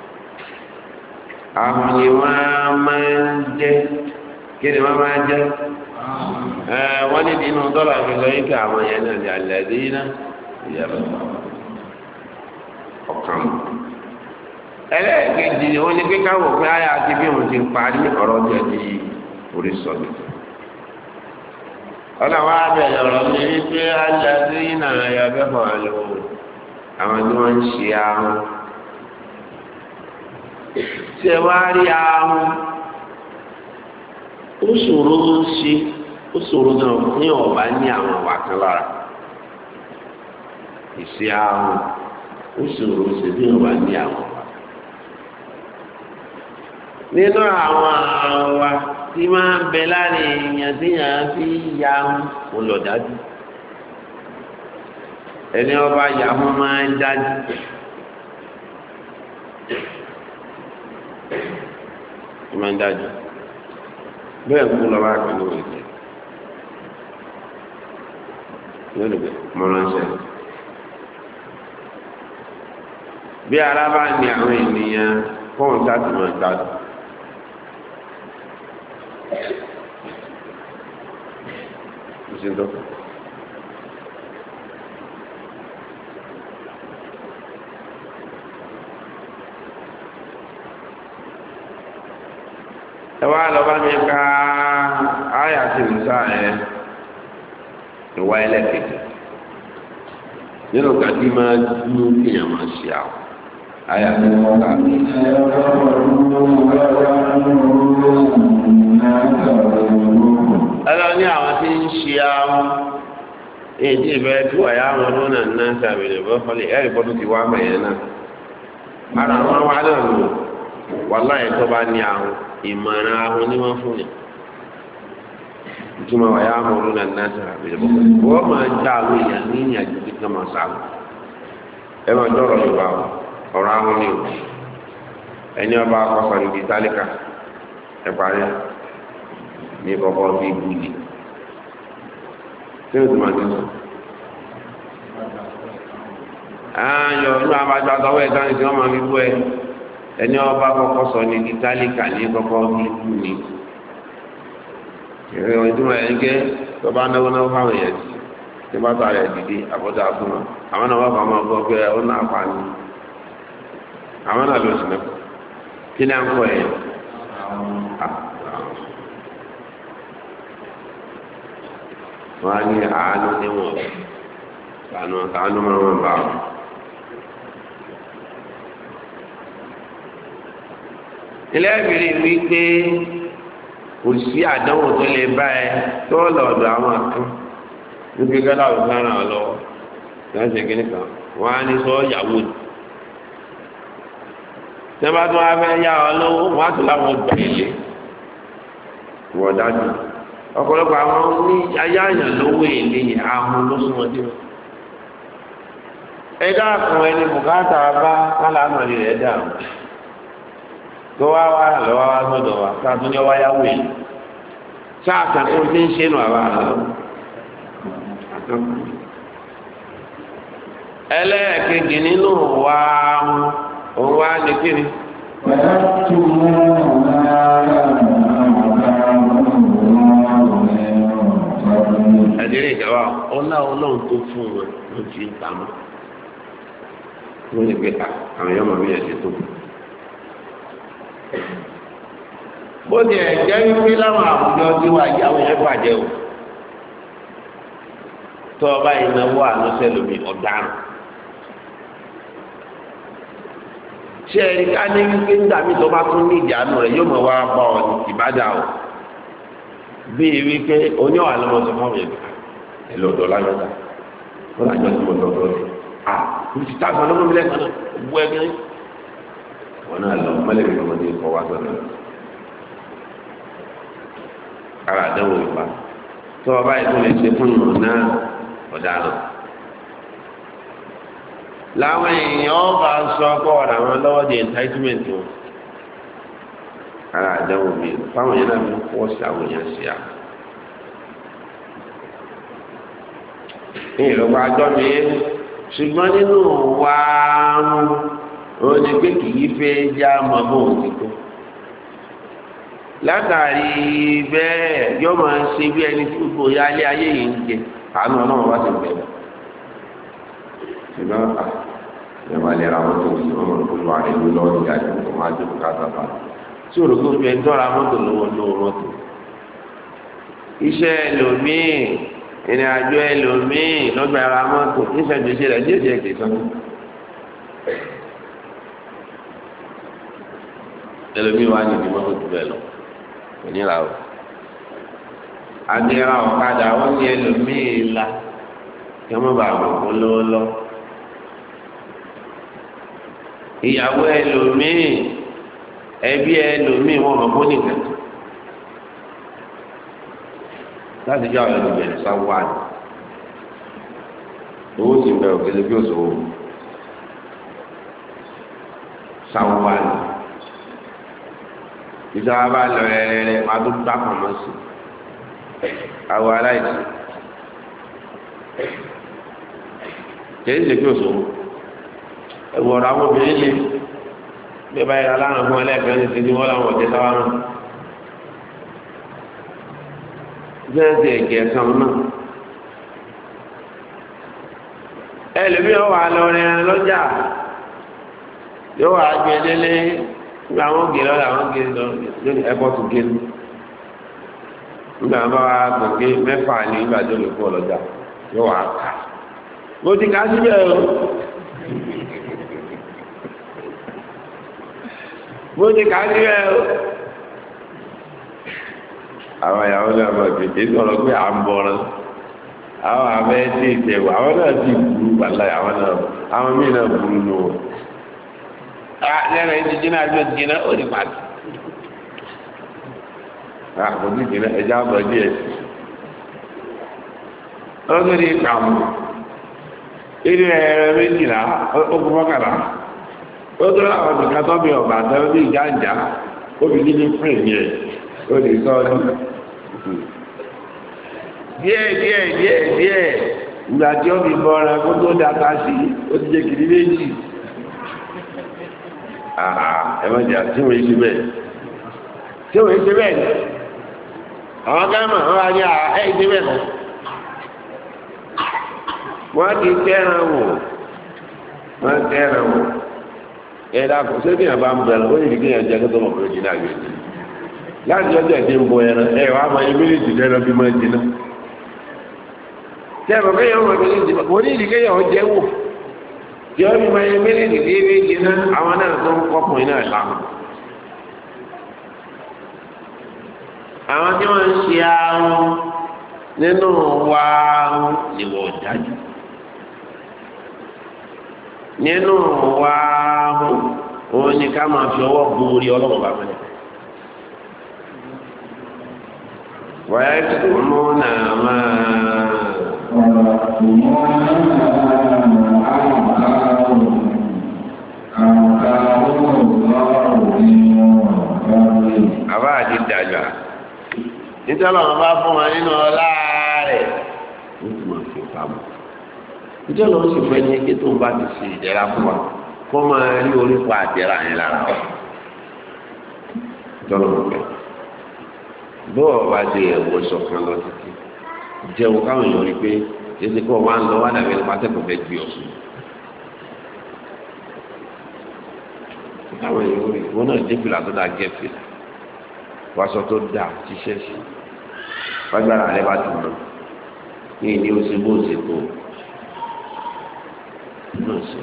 àwọn ni wọ́n máa ń jẹ́ kí ni wọ́n máa ń jẹ́ wọ́n ní nínú dọ́là fi sọ yín kí àwọn yẹn náà ní alẹ́ dé iná ìyàbọ̀ ọ̀kan ẹlẹ́ẹ̀kejì ni wọ́n ní pé káwọ̀ pé àyà àti bí wọ́n ti parí ọ̀rọ̀ jẹ́ di orí sọ̀rọ̀ ọlọ́wọ́ abẹ́rẹ́ ọ̀rọ̀ mi ní pé alẹ́ iná ìyàbẹ̀ hàn án lọ́wọ́ àwọn tí wọ́n ń ṣe ahọ́n tí ẹ wá rí ahọ́n ó ṣòro ń ṣe ó ṣòro náà ní ọ̀bá ní àwọn àwà kan lára ìṣe ahọ́n ó ṣòro ṣe bí ọ̀bá ní àwọn àwà. nínú àwọn àwa tí máa ń bẹ láàrin èèyàn tí yàn án fi ya ahọ́n kò lọ dájú ẹni ọba ya ahọ́n máa ń dájú. máa ń dájú bẹ́ẹ̀ kú lọ́wọ́ àkànní wọ̀ ìgbẹ́ yóò lè mọ ránṣẹ́ bí ara bá ní àwọn ènìyàn fóun sáàtì máa gbádùn ìṣèjọba ẹwà lọ́ba mi ká àyà tí mo sá ẹ ìwà ẹlẹ́kẹ̀kẹ̀ nínú kàdí máa dúró kéèyàn máa ṣe àwọn àyà tí mo ká. ẹlọ ní àwọn tí ń ṣe àwọn èdè ìbẹ̀rẹ̀ tí wàá yá àwọn ọdún náà sàbẹ̀lẹ̀ bọ́fọ́lẹ̀ ẹ̀rì bọ́dú ti wá mẹ́yẹn náà ara wọn wá náà lò wàláyé tó bá ní àwọn ìmọ̀ràn ahun ní wọ́n fún yẹn ìtumọ̀ wà yá mọ̀ lónà náà sọ̀rọ̀ àbẹ̀yẹ̀ bọ̀ wọ́n máa já àwọn èèyàn ní ìyàjú tí wọ́n máa sáwọn ẹ máa dọ̀rọ̀ yorùbá ọ̀rọ̀ ahọ́n ni o ẹni ọba akọ́sọ̀ níbi tálíkà ẹ parí ní kọ́kọ́ bí gbùdì tí o ti máa ti sọ. ayọ̀ inú abájọ àtọwọ́ ẹ̀ sáyẹn tí wọ́n máa fi bú ẹ ẹni ọba akọ́sọ̀ níbi tálíkà ní kọ́kọ́ bí gbùdì. ìrìn òyìnbó ẹ̀ ń gẹ́ tó bá náwó náwó fáwọn èèyàn sí tí bá tọ́ àrẹ̀ dìde àbọ̀dá fún wọn àwọn náà wọ́n fà máa gbọ́ pé ó náà pa ní àwọn náà ló sì náà kí ni à ń kọ́ ẹ̀ wọ́n á ní àánú níwọ̀n àánú máa wọ́n bá wọn. ilé ìbílẹ̀ wípé kò sí àdánwò tó lè bá ẹ tó lọ́dọ̀ àwọn kan níbi gẹ́lá ò sára lọ láti ṣe kan wọ́n á ní sọ ìyàwó ni tí wọ́n bá tún wá fẹ́ yá ọ lọ́wọ́ wọ́n á tún láwọn gbẹ̀lẹ̀ wọ́n dájú ọ̀pọ̀lọpọ̀ àwọn ní ayáàyàn lówó èlé yẹn ahun ló sún wọn dé wọn. ẹ dákun ẹni bùkátà bá kálánà rẹ̀ dàrú tó wá wá lọ́wọ́ wá sọ́dọ̀ wa ká tún ní wáyáwó èlé sáà kan tó ti ń ṣe nù àbá àlọ́ ẹlẹ́ẹ̀kejì nínú wa òun wá ní kíni. ẹ̀dínlẹ̀ ìjọba ọlá ọlọ́run tó fún wọn ló fi ń ta mọ́ wọ́n lè gbé àwọn èèyàn mọ̀ bí ẹ̀ ṣe tó. bó ti ẹ̀ jẹ́ wípé láwọn àwùjọ tí wà yí àwọn èèyàn bàjẹ́ o tó ọba ìnáwó àánúṣẹ́ lómi ọ̀daràn. ṣé ẹ̀rí ká ní wípé nígbà míì tó bá tún ní ìjánu rẹ̀ yóò mọ̀ wá bá ọ ní ìbádà o. bíi wípé oníwà lọ́mọ tó fáwọn yẹn ẹ̀ lọ́dọ̀ láyọ̀dá wọ́n lájọ́ tí mo lọ́dọ̀ rẹ̀ à mo ti tá àgbọn lọ́mọ mi lẹ́ẹ̀kan náà bú ẹgbẹ́ wọn náà lọ mọ́lẹ́bí ọmọdé kọ́ wá sọ̀rọ̀ ara àdánwò ìgbà tó ọba ètò lè ṣe fún ìmọ̀ náà ọ̀daràn láwọn èèyàn bá sọ pé ọ̀rọ̀ àwọn lọ́wọ́ di entitlement wọn ara àdánwò mi fáwọn èèyàn náà fi pọ̀ sí àwọn èèyàn sí à ní ìlọ́pàá àjọ mi ṣùgbọ́n nínú wa ó ní pé kì í fẹ́ já mọ́ bóun ti tó látàrí bẹ́ẹ̀ yóò máa ń ṣe bí ẹni tí gbogbo yálé ayé yìí ń jẹ àánú ọlọ́run bá ti bẹ̀rẹ̀ ṣùgbọ́n ìjọba lè ra mọ́tò yìí wọ́n mọ̀ lórí wà nínú lọ́wọ́ ní àjọ tó máa jókòó káàkiri bá tí òrùkú fi ń tọ́ra mọ́tò lọ́wọ́ lọ́wọ́ mọ́tò iṣẹ́ ẹlòmíì ìrìn àjò ẹlòmíì lọ́gbà ara mọ́tò iṣẹ́ ìgbésẹ̀ rẹ̀ díẹ̀ díẹ̀ kìí sọ́nù ẹlòmíì wà ní ìdímọ́ tó bẹ́ẹ̀ lọ onírà o adìrà ọ̀kadà wọ́n ní ẹlòmíì la kí wọ́n bá àwọn kó lówó lọ ìyàwó ẹlòmíì ẹbí ẹlòmíì wọ́n mọ̀ fún nìkan láti jẹ́ àwọn ẹlòmíì sáwọ́ àná owó sì ń bẹ òkèlè bí òṣòwò sáwọ́ àná ìjọba bá lọ rẹrẹrẹ máa tó gbá pamọ́ sí àwọn aláìsí kìí ṣe kí òṣòwò ẹ̀wọ̀rọ̀ àwọn obìnrin lè bí ẹ bá yẹra láwọn fún ẹlẹ́ẹ̀kan ní ti ní wọ́n láwọn ọ̀jẹ́ sáwá náà bẹ́ẹ̀ ti ẹ̀gẹ́ kan náà ẹlòmíràn wà lọ rẹrẹ lọ́jà yóò wà gbé délé nígbà àwọn gèrè ọ̀la àwọn gèrè lọ lórí ẹ̀kọ́ tó gèrè nígbà bá wà gbọ̀ngé mẹ́fà ní ìgbà tó lè kú ọlọ́jà yóò wà ká mo ti ká síbẹ̀ o mo ti ká síbẹ̀ o àwọn ìyàwó náà máa tètè sọ̀rọ̀ pé à ń bọ̀rọ̀ àwọn abẹ́ tí ìtẹ̀wò àwọn náà ti burú gbàlá àwọn míì náà burú nù wọn. lẹ́nu ẹni jìnnà àjọ jìnnà ó ní pàtó. kò ní jìnnà ẹja bọ̀ díẹ̀ ọdún ní kàmù ilé ẹ̀rọ méjìlá ogun mọ́kànlá ó tó láwọn nìkan tó bí ọ̀bà tó bí ìjáǹjá ó fi nílé fún èmi ẹ̀ ó lè sọ ọdún díẹ̀ ìgbà tí ó fi bọ́ra kó tó dáta sí ó ti jẹ́ kìí méjì ẹ̀mọ́jà tí wọ́n ṣe bẹ́ẹ̀ àwọn gáàmà wọ́n wá ní ṣe bẹ́ẹ̀ náà wọ́n ti tẹ́ràn wò ẹ̀dá kò sí kí àbá ń bẹ̀rẹ̀ ó yìí kí yàn jẹ́ tó mọ̀ pé jìnnà yóò jì láti ọjọ́ ìdí ń bọ ẹran wá máa yẹ mílíọ̀tì lẹ́nu bí máa jìnnà tí a bọ̀ kéèyàn máa mílíọ̀tì kò ní ìdí kéèyàn jẹ́ wò tí ó ní máa yẹ mílíọ̀tì tí ewé jìnnà àwọn náà tó ń kọkùnrin náà láwọn. àwọn tí wọ́n ń ṣe àrùn nínú wa ìwọ̀ dájú nínú wa òun ni ká máa fi ọwọ́ gun orí ọlọ́run bá mẹ́lẹ̀. wàá tó mú náà máa. àbá àti dàgbà nítorí àwọn bá fún wa nínú ọlá rẹ̀ ó sì máa fi pamọ́. ìjọ lọ sí fẹ́ ní kí tó ń bá ti ṣe ìdẹ́ra fún wa kó máa rí orí pa àdẹ́ra yẹn lára wa ìjọ lọ fẹ́ bó o bá di ẹ̀wọ̀ ṣọ̀kan lọ títí jẹun káwọn èèyàn rí pé èsì kọ́ wa ń lọ wá dàbí ẹni pátẹ́kọ̀ọ́ fẹ́ gbé ọ̀sùn káwọn èèyàn rí wọn náà dé fìlà tó dáa gẹ́ fìlà wàṣọ tó dáa ṣiṣẹ́ sí wágbára rẹ bá ti mọ ní ìní oṣù bó ṣe tó náà ṣe.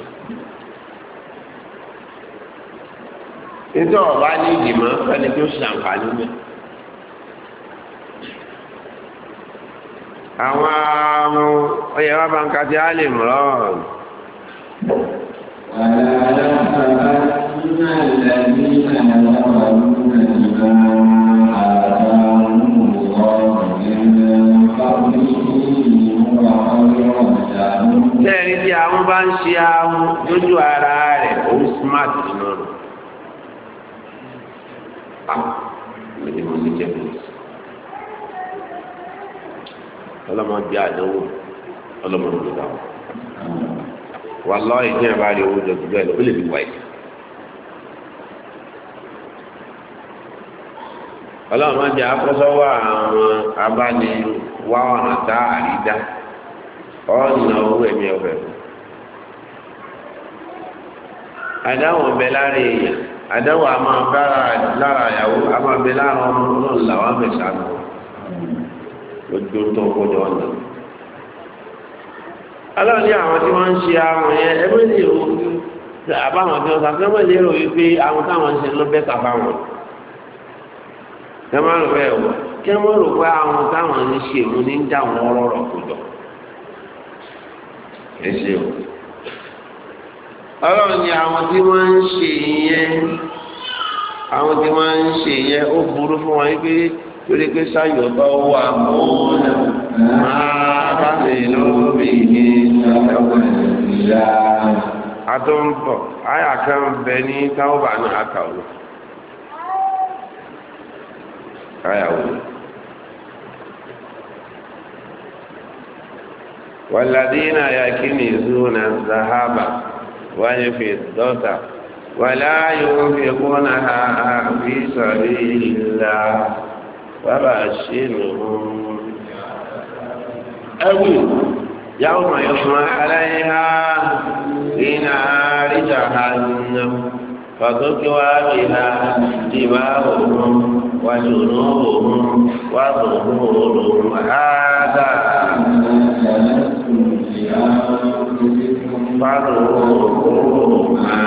nítorí ọba ní ìgbìmọ̀ fẹ́ni tó ṣàǹfààní mẹ́. àwọn ọyẹ wa bá ń ka ti alẹ́ mìíràn. Lẹ́ẹ̀rí tí àwọn bá ń ṣe àwọn lójú ara rẹ̀ òun smart nínú rẹ̀. Mo ní jẹ́ bẹ́ẹ̀. Ọlọ́mọ bí àdánwò ọlọ́mọ ló dá wọn. Wà lọ́ọ̀ ìdí ẹ̀ bá rí owó jọ jù bẹ́ẹ̀ lọ, ó lè bí wáyé. Ọlọ́run máa jẹ́ akọ́sọ́wọ́ àwọn abániwá ọ̀nà tá àrídá ọ̀nà owó ẹ̀mí ọ̀fẹ́. Àdáwọ̀ bẹ lára èèyàn, àdáwọ̀ a máa bára lára ìyàwó, a máa bẹ lára ọmọ náà làwọn afẹ́sà nù. Lójú tó kọjọ ọ̀nà. Ọlọ́run ní àwọn tí wọ́n ń ṣe àwọn yẹn, ẹgbẹ́ ní ìrò àbáwọn tí wọ́n sàfẹ́mọ̀ lérò wípé àwọn táwọn ń ṣe ló bẹ́ta fáwọn. Ẹ máa rò bẹ́ẹ̀ wọ̀, kí ẹ máa rò pé àwọn táwọn ń ṣe mú ní ń dá wọn ọ̀rọ̀ kójọ. Ẹ ṣe o. Ọlọ́run ní àwọn tí wọ́n ń ṣe yẹn, ó burú fún wọn wípé torí pé sáyọ̀ bá wà mọ́ọ̀nà máa bá lè lóbi ní ọ̀pọ̀ ìlà. Àtọ́nbọ̀, àyà kan bẹ ní táwọ́bà náà àkàwọ̀. Àyà wò. والذين يكنزون الذهب والفضة ولا ينفقونها في سبيل الله فبشرهم يوم يحمى عليها في نار جهنم فتكوى بها جباههم وجنوبهم وظهورهم هذا فذوقوا ما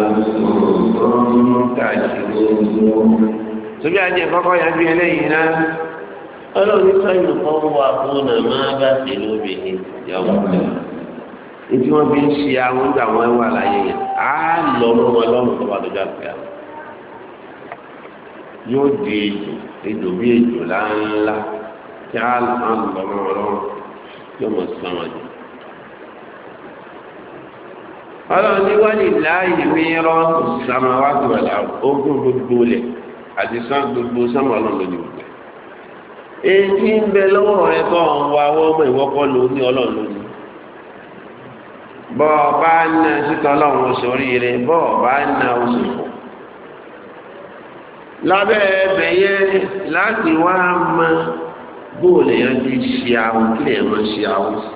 كنتم تكذبون. Tóbi ajé kọ́kọ́ yẹn bí eléyìí náà, ọlọ́run sọ́yìn kan wà fún ọ̀nà máa bá sí lóbìnrin ìyàwó rẹ̀. Ètí wọ́n fi ń ṣe àwọn ìgbà wọn wà láyé yẹn, á lọ mọ́ wọn lọ́rùn tó bá tó já pé àwọn. Yóò di ejò bí ejò láńlá tí á lọ mọ́ wọn lọ́rùn. tí ó mọ̀ sánwọ̀n jù. ọlọ́run ní wọ́n lè láàyè mìíràn sàmáwá tó wà láwọn ogún gbogbo lẹ̀ àti sán gbogbo sánmọ̀ ọlọ́run lónìí gbogbo. èyí ń bẹ lọ́wọ́ rẹ tó ń wá ọwọ́ ọmọ ìwọ́kọ́ ló ní ọlọ́run lónìí. bọ́ọ̀ bá ń ná síta ọlọ́run oṣù oríire bọ́ọ̀ bá ń ná oṣù fún. lábẹ́ ẹbẹ̀ yẹn láti wá mọ bóòlù yẹn ti ṣe àwọn kí lè mọ ṣe àwọn sí.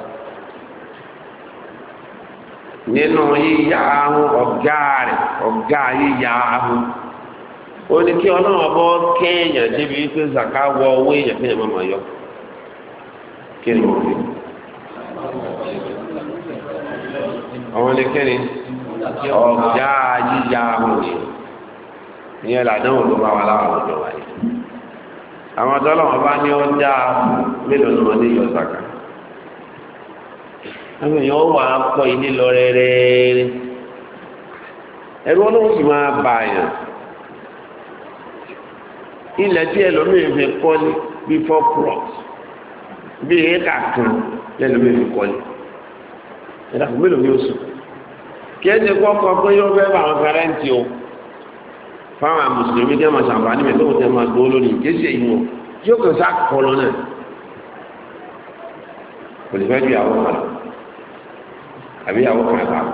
nínú yíya ahun ọ̀gá yíya ahun ó ní kí ọlọ́run bọ́ kéèyàn débi wípé zaka wọ owó èèyàn kéèyàn máa yọ kí ni wọ́n fi àwọn ní kí ni ọ̀gá yíya ahun ni ìyẹn làdánwò ló bá wà láwọn ọ̀dọ́ wáyé àwọn tọ́lọ́wọ́n bá ní ó dá mélòó ni wọ́n ní yọ zaka àwọn èèyàn wà á pọ̀ ilé lọ rẹ́rẹ́rẹ́ ẹ̀rọ ọlọ́run sì máa bà yàn ilẹ̀ tí ẹlòmíín fi kọ́lé bí 4 plots bí éka kan lẹ́lòmíín fi kọ́lé ẹ̀dá fún mélòó ni ó sùn kí ẹ ti kọ́kọ́ pé yóò fẹ́ bá àwọn fẹ́rẹ́ǹtì o fáwọn mùsùlùmí tí wọ́n máa ṣàǹfààní mi lóhùn tí wọ́n máa gbowó lónìí kí ṣe ìwọ̀n tí ó kàn sá kọ́ lọ náà kò lè fẹ́ ju ìyàwó kan àbí ìyàwó kan àtàbọ̀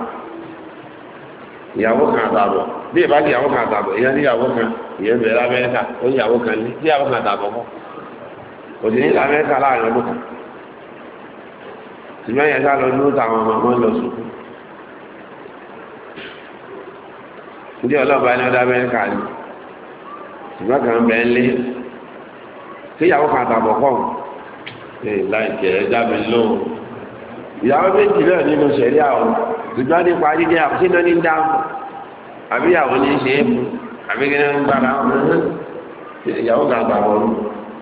ìyàwó kan àtàbọ̀ bí ìbá di ìyàwó kan àtàbọ̀ ìyẹn ní ìyàwó kan ìyẹn bẹ̀rẹ̀ lamẹ́ríkà ó ní ìyàwó kan ní ìyàwó kan àtàbọ̀ kọ́ kò sí ní lamẹ́ríkà láàrin ọdún kan ṣùgbọ́n yẹn sá lọ ní oúnjẹ àwọn ọmọ lọ sùkú ndí ọlọ́ọ̀bá ní ọdún amẹ́ríkà ni ṣùgbọ́n kan bẹ́ẹ̀ lé sí ìyàwó kan àtàbọ̀ kọ́ láì jẹ́ dábì lóhùn ìyàwó méjì náà nínú ṣẹ̀rí àwọn ṣùgbọ́n nípa jíjẹ́ àbúṣínà ní dáhùn àbí ìyàwó ní ṣe é mú àbí kí ní ń gbára wọn ìyàwó kan àtàbọ̀ nù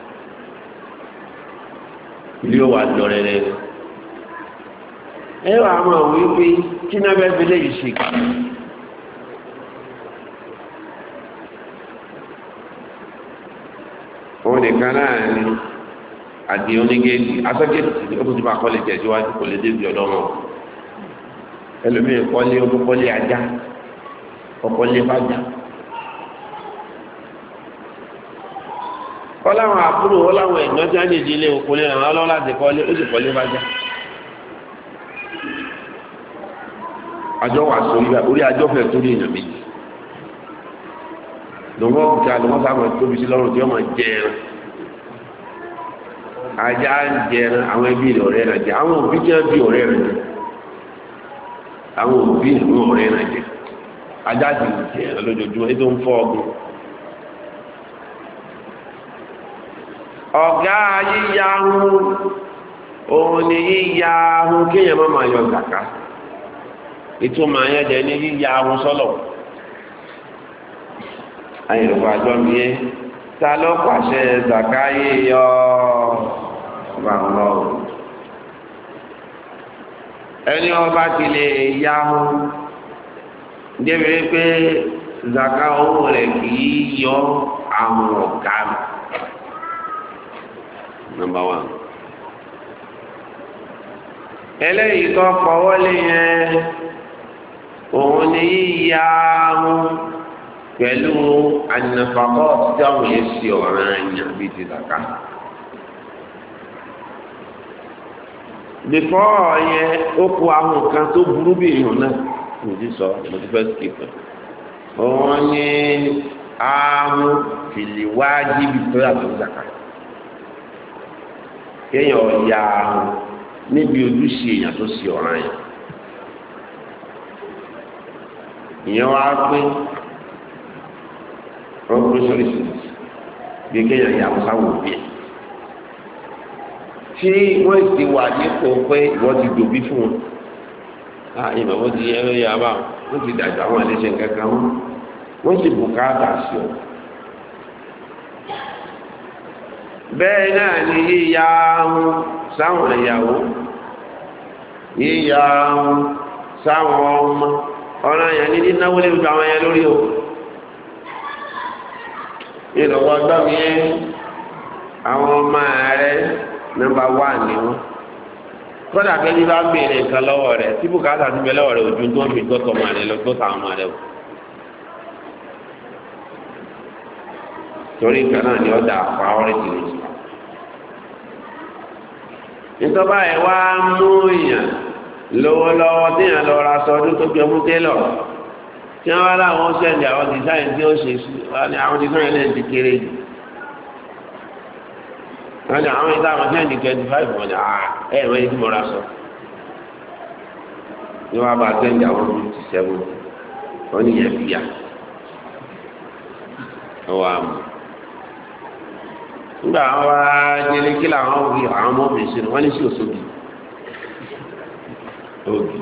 ilé ó wà lọ rẹ̀ ẹ wà á mọ̀ wípé kí náà bẹ́ẹ̀ fi léyìí ṣe kí. òun nìkan náà ni àti onígéèdì asọ́gẹ́tì tí ó tún bá kọ́lé jẹ́ síwájú kò lè débi ọ̀dọ́ wọn ẹlòmíì kọ́lé ọkọ́lé ajá ọkọ́lé fájà ọláwọn àbúrò ọláwọn ẹ̀gbọ́n tí wọ́n ní ìdílé òkúlé ràn án lọ́wọ́ láti kọ́lé ó sì kọ́lé fájà àjọ wà sórí orí àjọ fẹ́ torí èèyàn méjì lọ́wọ́ òkúta lọ́wọ́ sábà tóbi sí lọ́rùn tí wọ́n máa jẹ ẹran ajá ń jẹ ẹran àwọn ẹbí rẹ̀ ọ̀rẹ́ rẹ̀ jẹ àwọn òbí jẹ́ bí ọ̀rẹ́ rẹ̀ jẹ àwọn òbí ìlú ọ̀rẹ́ rẹ̀ jẹ ajá sì ń jẹ ẹran lójoojúmọ́ ètò ń fọ́ ọgbọ́n. ọ̀gá yíya ahun òun ni yíya ahun kéèyàn má máa yọ zàká ìtumọ̀ yẹn jẹ́ ní yíya ahun sọ́lọ̀. ayélujára àjọ mi yé ta ló pàṣẹ zaka yíyọ ọba ńlọ ẹni ọba ti lè yá mú débi pé zaka owó rẹ̀ kì í yọ àwọn ọ̀gá mi. Number 1 eléyìí tó pọ̀wọ́lé yẹn òun ni yíyá mú pẹ̀lú ànàfàkọ́ tí àwọn yẹn ṣe ọ̀ràn àyàn bíi ti zaka. bífọ́ yẹn ó kó àwọn nǹkan tó burú bí èèyàn náà mo ti sọ mo ti fẹ́ skip ẹ̀. òun ní àrùn fìlíwájú bíi tó yàtọ̀ zaka. kéèyàn ya àrùn níbi ojúṣe èèyàn tó ṣe ọ̀ràn àyàn. ìyẹn wá pé oríṣiríṣi bí kéèyàn yà wọ́n sáwọn òbí ẹ̀ tí wọ́n ti wà nípò pé ìwọ́n ti dòbí fún wọn ìmọ̀ wọ́n ti ẹ̀rọ yà bá wọ́n ti dàgbà wọn lè ṣe kankan wọ́n ti bùkátà sí ọ. bẹ́ẹ̀ náà ni yíya sáwọn ìyàwó yíya sáwọn ọmọ ọ̀ràn yẹn ní nínáwó lè gba àwọn yẹn lórí o. ìlọ́wọ́ gbọ́mí ẹ́ àwọn ọmọ rẹ̀ nọ́mbà 1 ni wọ́n kọ́dà kẹ́lí bá béèrè nǹkan lọ́wọ́ rẹ̀ tí bùkátà ti bẹ lọ́wọ́ rẹ̀ ojú tó fi gbọ́tọ̀ ọmọ rẹ̀ lọ gbọ́tọ̀ àwọn ọmọ rẹ̀ o. torí nǹkan náà ni ó dà priority ní ìsìlá. nítorí ẹ̀ wá mú èèyàn lọ́wọ́lọ́wọ́ tí èèyàn lọ ra aṣọ ọdún tó gbé fún télọ̀ tí wọ́n wá láwọn sẹ́ndì àwọn design tí ó ṣe sí àwọn design lẹ́yìn ti kéré jù. wọ́n ní àwọn ìta àwọn sẹ́ndì 25 wọ́n ní ẹ̀rọ yìí tí mo ra sọ. ní wọ́n bá sẹ́ndì àwọn 57 wọ́n ní yẹn fìyà. ọwọ́ àmọ́ nígbà àwọn wá jẹ́lé kí làwọn wí àwọn ọmọ mi sínú wọ́n ní sí òṣòbí òbí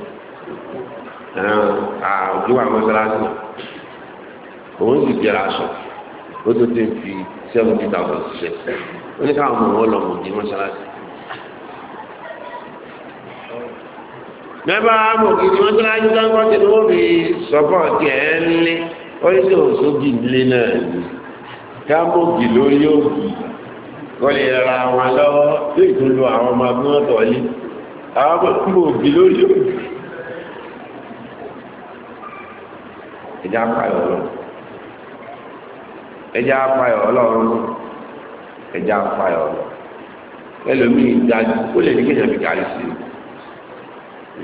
òbí wà mọ́sálásí òun sì jẹ́ra aṣọ ó tó ti fi 70,000 ṣiṣẹ́ ó ní káwọn ọmọ wọn lọ mọ̀ ní mọ́sálásí. mẹ́bà mọ̀ kí ni mọ́sálásí dáńkọ́ tí wọ́n fi sọ́pọ̀ tiẹ̀ ń lé ó ní sí òṣòbí nílé náà ní káàmọ́gì lórí òbí wọ́n lè ra wọn lọ́wọ́ tó ìtúlù àwọn ọmọ agbọ́n tọ̀lé àwọn ọmọ òbí lórí òbí. ẹjá apáyọ̀ ọlọ́run ẹjá apáyọ̀ ọlọ́run ẹjá apáyọ̀ ọlọ́run ẹlòmíì dájú ó lè ní kéèyàn fi kárí sí i.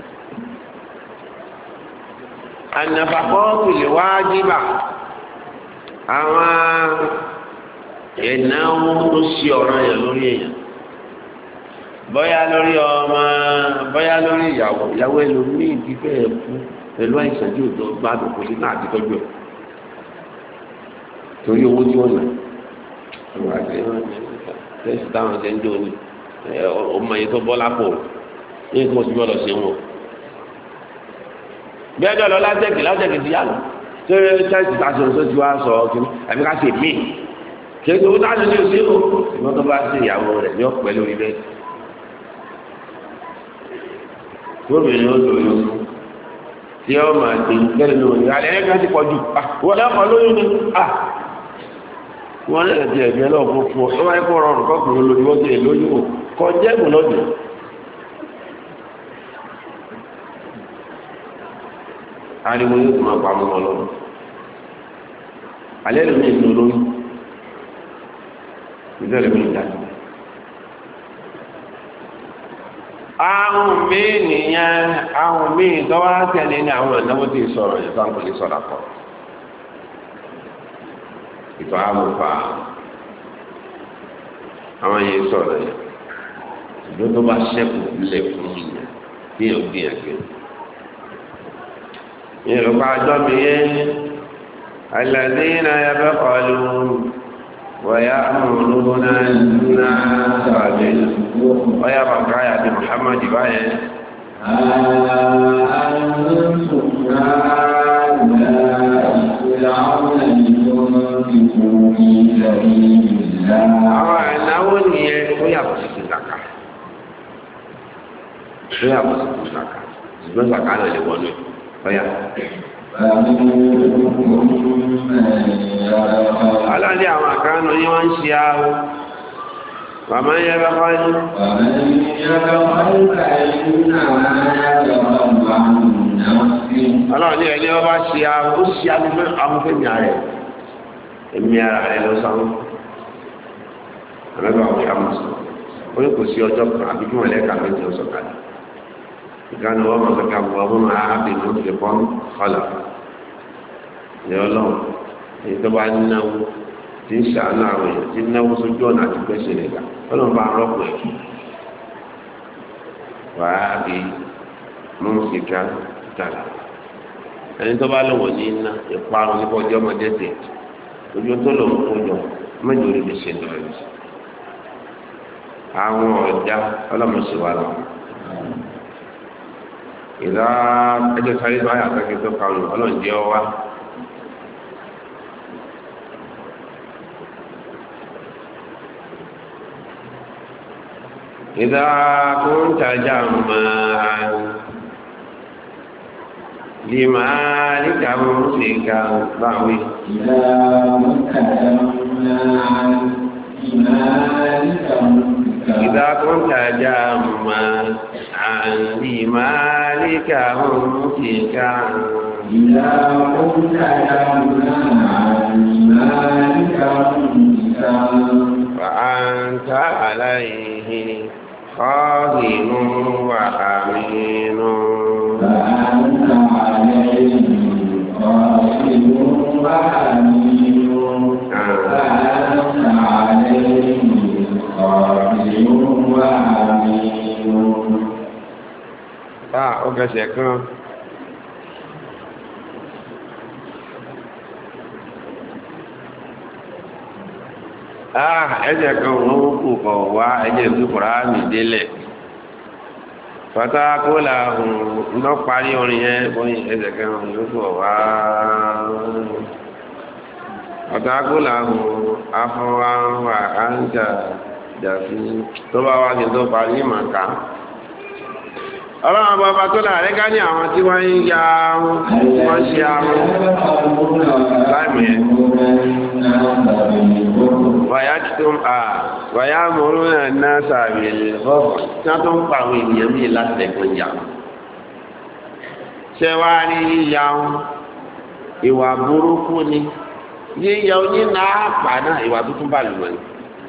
ànàfàkọ́ tìlẹ̀ wájíbà àwọn ìnáwó tó ṣe ọ̀ràn yẹn lórí èèyàn bóyá lórí ọmọ bóyá lórí ìyàwó ẹlòmíì ti fẹ́ẹ̀ fún pẹ̀lú àìsàn tí òjò gbádùn kò sí náà àti tọ́jú ẹ̀ torí owó tí wọ́n nà tẹ́sí táwọn ṣe ń jò ní ọmọ yìí tó bọ́ lápò ní kí wọ́n ti bọ́ lọ sí wọn. bí ẹjọ́ lọ látẹ̀kì ti yá lọ ṣé tẹ́sí tá a sọ ti wá sọ kìíní àbí ká ṣe míì kí ẹ tó wọ́n táwọn ṣe ṣe o ìwọ́n tó bá ṣe ìyàwó rẹ̀ ní ọ̀pẹ lórí bẹ́ẹ̀. gómìnà ó lòyún tí ó máa di kẹ́lẹ́ lórí alẹ́ ẹ̀ka ti pọ̀ jù wọ́n lẹ́kọ̀ọ́ lóyún ni wọ́n lè di ẹ̀gbẹ́ náà fún ọ wáyé kó rọrùn kọ́kùnrin lórí wọ́n ti lè lóyún o kọ jẹ́gùn lọ́dún. ariwo yóò tún máa pa mọ́ lọ́dún alẹ́ lómi ìlú lóyún ìjọ lè mú ìdájọ́. Àwọn míì nìyẹn, àwọn míì tó wá tẹ̀lé ní àwọn ìnáwó tí sọ̀rọ̀ yìí fáwọn kòlí sọ̀rọ̀ pọ̀. Ìtọ́ àmúfà àwọn yìí sọ̀rọ̀ yẹn. Ìjọ tó bá ṣẹ́kù lẹ̀ fún yìnyín tí yóò gbìyànjú. Yorùbá àjọ mi yẹn, alladhina yabkhalun wa ya'muruna an-nasa bil-bukhl. Ọ̀yá bàbá yà di Muhammad báyẹn. Àwọn ìnáwó nìyẹn tó yàtọ̀ sí ìzàkà. Tó yàtọ̀ sí ìzàkà. Ṣùgbọ́n ìzàkà náà lè wọnú ẹ̀. Ọ̀yá. Aláàlẹ́ àwọn àkàránà yí wọ́n ń ṣe ààrùn. Bàmá ń yẹ́ bá wáyé. Aláàlẹ́ ẹni ọba ṣe ààrùn, ó ṣe amúfẹ́mì ààrẹ. Ẹ̀mí ara rẹ̀ lọ sáwọn. Àlọ́gbà òkè àmọ̀sán. Ó ní kò sí ọjọ́ kan àbí kí wọ́n lẹ́ka méjì ọ̀sọ̀ kalẹ̀. Ìkànnì wọ́n mọ̀ sọ́kà bọ̀ ọmọ ààbìnú ti pọ́n kọlà. Ìyá ọlọ́run, èyí tó bá náwó, tí ń ṣàánú àwọn èèyàn, tí ń náwó sójú ọ̀nà àti gbẹ́sẹ̀ nìgbà, ọlọ́run bá rọ́pò ẹ̀. Wàá bí mú ìka tààlà. Ẹni tó bá lọ́wọ́ ní iná, ìparun nípa ọjọ́ ọmọdé tẹ̀. Ojú tó lọ ń kó jọ, mẹ́jọ orí mi ṣe lọ́rẹ̀. Àwọn ọ̀já ọlọ́mọ sì wà lọ. Ìlà ẹjọ́ sáré tó àyà àtàkì tó kàwé ọlọ́run jẹ́ ọwá. إذا كنت جمعا لمالك ممسكا ضوي إذا كنت جمعا لمالك ممسكا إذا كنت جاما عن لمالك ممسكا إذا كنت جاما عن لمالك ممسكا فأنت عليه خازن وأمين فأنت عليه خازن وأمين فأنت عليه خازن وأمين. Ọ̀gá ṣe kan. Ẹ̀jẹ̀ kan wọ́n kò kọ̀ wá ẹ̀jẹ̀ tó Kùránì délẹ̀. Fàtàkùlà ńlọ parí orin yẹn bóyí ẹ̀jẹ̀ kan ló kọ̀ wá. Fàtàkùlà afọwà wà áńjà dàfí tó bá wá sí tó parí màkà. Ọlọ́run bàbá tó láàrẹ́ ká ní àwọn tí wọ́n ń ya wọ́n ṣe àrùn láìmù yẹn. Wàyá mọ̀rú náà sàbẹ̀lẹ̀ bọ́bọ̀ tí wọ́n tó ń pa àwọn ènìyàn mí láti ẹ̀kọ́ ìyá. Ṣé wá rí yíya ìwà burúkú ni? Yíya oníná àpà náà ìwà tuntun bá lùmọ̀ ni.